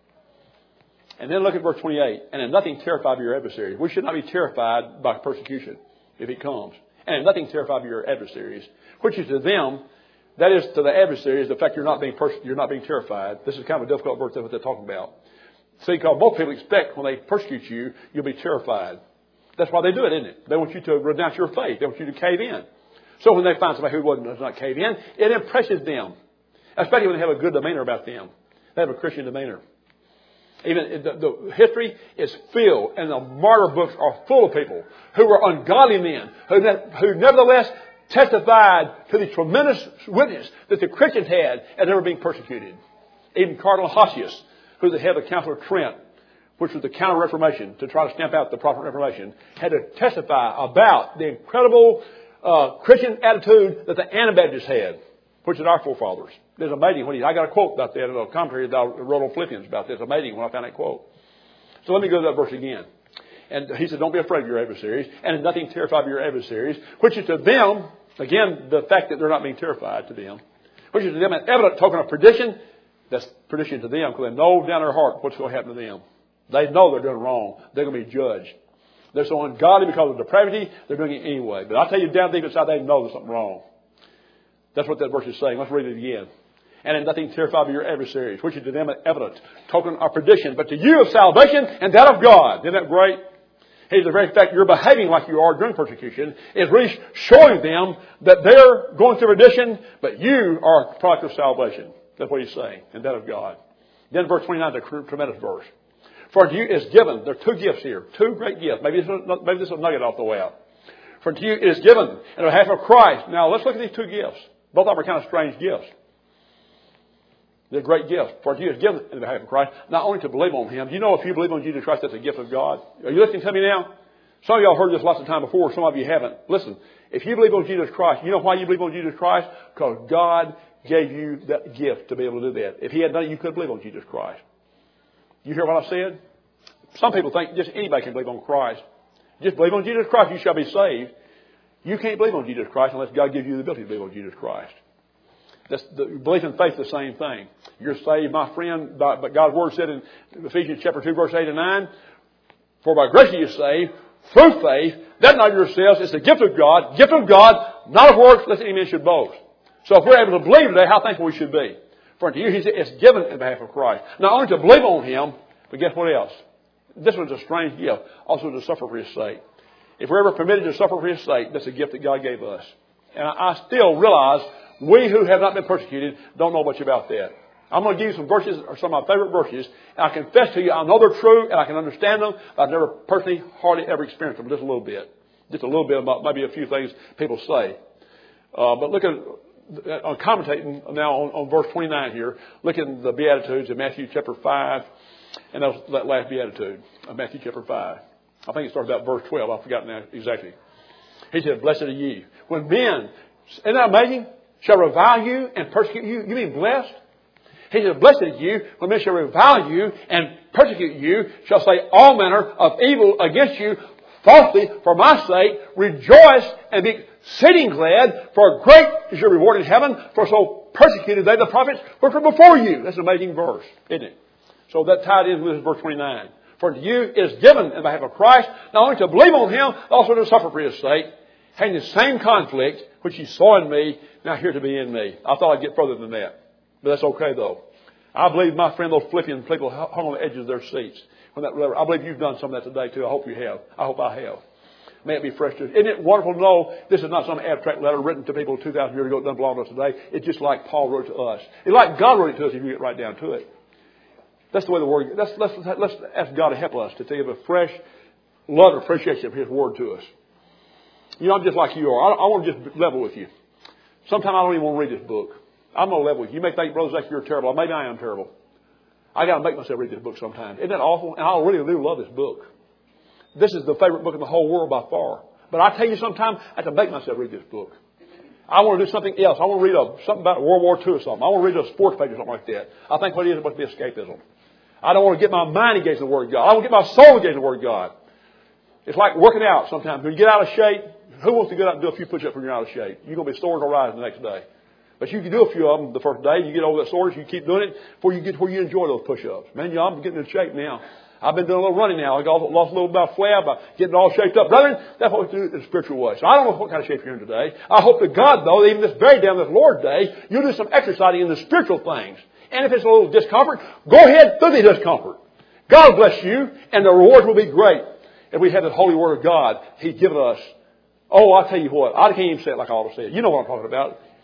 And then look at verse twenty-eight. And in nothing terrify of your adversaries. We should not be terrified by persecution if it comes. And in nothing terrify of your adversaries, which is to them, that is to the adversaries, the fact you're not being pers- you're not being terrified. This is kind of a difficult verse. That's what they're talking about. See, because most people expect when they persecute you, you'll be terrified. That's why they do it, isn't it? They want you to renounce your faith. They want you to cave in. So when they find somebody who wasn't, does not cave in, it impresses them. Especially when they have a good demeanor about them. They have a Christian demeanor. Even the, the history is filled, and the martyr books are full of people who were ungodly men, who, who nevertheless testified to the tremendous witness that the Christians had as they were being persecuted. Even Cardinal Hosius, who was the head of the Council of Trent, which was the Counter-Reformation, to try to stamp out the Protestant Reformation, had to testify about the incredible uh, Christian attitude that the Anabaptists had, which is our forefathers. It's amazing when he, I got a quote about that in a commentary that I wrote on Philippians about this. Amazing when I found that quote. So let me go to that verse again. And he said, don't be afraid of your adversaries, and in nothing terrify of your adversaries, which is to them, again, the fact that they're not being terrified to them, which is to them an evident token of perdition. That's perdition to them, because they know down their heart what's going to happen to them. They know they're doing wrong. They're going to be judged. They're so ungodly because of depravity, they're doing it anyway. But I tell you, down deep inside, they know there's something wrong. That's what that verse is saying. Let's read it again. And in nothing terrify of your adversaries, which is to them an evident token of perdition, but to you of salvation and that of God. Isn't that great? Hey, the very fact you're behaving like you are during persecution is really showing them that they're going through perdition, but you are a product of salvation. That's what he's saying, and that of God. Then verse twenty-nine is a tremendous verse. For unto you is given, there are two gifts here, two great gifts. Maybe this will, maybe this will nugget off the way out. For unto you it is given in behalf of Christ. Now let's look at these two gifts. Both of them are kind of strange gifts. They're great gifts. For unto you is given in behalf of Christ, not only to believe on Him. Do you know if you believe on Jesus Christ, that's a gift of God? Are you listening to me now? Some of y'all heard this lots of time before. Some of you haven't. Listen, if you believe on Jesus Christ, you know why you believe on Jesus Christ? Because God gave you that gift to be able to do that. If He had done it, you couldn't believe on Jesus Christ. You hear what I said? Some people think just anybody can believe on Christ. Just believe on Jesus Christ, you shall be saved. You can't believe on Jesus Christ unless God gives you the ability to believe on Jesus Christ. That's the belief and faith, the same thing. You're saved, my friend, by, but God's Word said in Ephesians chapter two, verse eight and nine, for by grace are you saved, through faith, that not of yourselves, it's the gift of God, gift of God, not of works, lest any man should boast. So if we're able to believe today, how thankful we should be. For unto you, he said, it's given in behalf of Christ. Not only to believe on Him, but guess what else? This one's a strange gift, also to suffer for His sake. If we're ever permitted to suffer for His sake, that's a gift that God gave us. And I, I still realize we who have not been persecuted don't know much about that. I'm going to give you some verses, or some of my favorite verses, and I confess to you, I know they're true, and I can understand them, but I've never personally hardly ever experienced them, just a little bit. Just a little bit about maybe a few things people say. Uh, but look at, I'm commentating now on, on verse twenty-nine here. Look at the Beatitudes in Matthew chapter five, and that, was that last Beatitude of Matthew chapter five. I think it starts about verse twelve. I've forgotten that exactly. He said, blessed are ye. When men, isn't that amazing? Shall revile you and persecute you. You mean blessed? He said, blessed are you when men shall revile you and persecute you, shall say all manner of evil against you falsely for my sake, rejoice and be exceeding glad, for great is your reward in heaven, for so persecuted they the prophets which were before you. That's an amazing verse, isn't it? So that tied in with verse twenty-nine. For to you is given in behalf of Christ, not only to believe on Him, but also to suffer for His sake, having the same conflict which you saw in me, now here to be in me. I thought I'd get further than that. But that's okay, though. I believe, my friend, those Philippian people hung on the edges of their seats. When that letter, I believe you've done some of that today, too. I hope you have. I hope I have. May it be fresh to you. Isn't it wonderful to know this is not some abstract letter written to people two thousand years ago that doesn't belong to us today? It's just like Paul wrote to us. It's like God wrote it to us if you get right down to it. That's the way the Word... Let's, let's, let's ask God to help us to give a fresh love and appreciation of His Word to us. You know, I'm just like you are. I, I want to just level with you. Sometimes I don't even want to read this book. I'm going to level with you. You may think, Brother Zach, you're terrible. Maybe I am terrible. I got to make myself read this book sometimes. Isn't that awful? And I really do love this book. This is the favorite book in the whole world by far. But I tell you, sometimes I have to make myself read this book. I want to do something else. I want to read a, something about World War Two or something. I want to read a sports page or something like that. I think what it is, it must be escapism. I don't want to get my mind engaged in the Word of God. I want to get my soul engaged in the Word of God. It's like working out sometimes. When you get out of shape, who wants to get out and do a few push-ups when you're out of shape? You're going to be sore as a rise the next day. But you can do a few of them the first day. You get over that soreness. You keep doing it before you get to where you enjoy those push-ups. Man, you know, I'm getting in shape now. I've been doing a little running now. I got, lost a little bit of flab by getting all shaped up. Brethren, that's what we do in a spiritual way. So I don't know what kind of shape you're in today. I hope to God, though, even this very day on this Lord's Day, you'll do some exercising in the spiritual things. And if it's a little discomfort, go ahead through the discomfort. God bless you, and the rewards will be great. If we have the Holy Word of God, He's given us. Oh, I'll tell you what. I can't even say it like I ought to say it. You know what I'm talking about.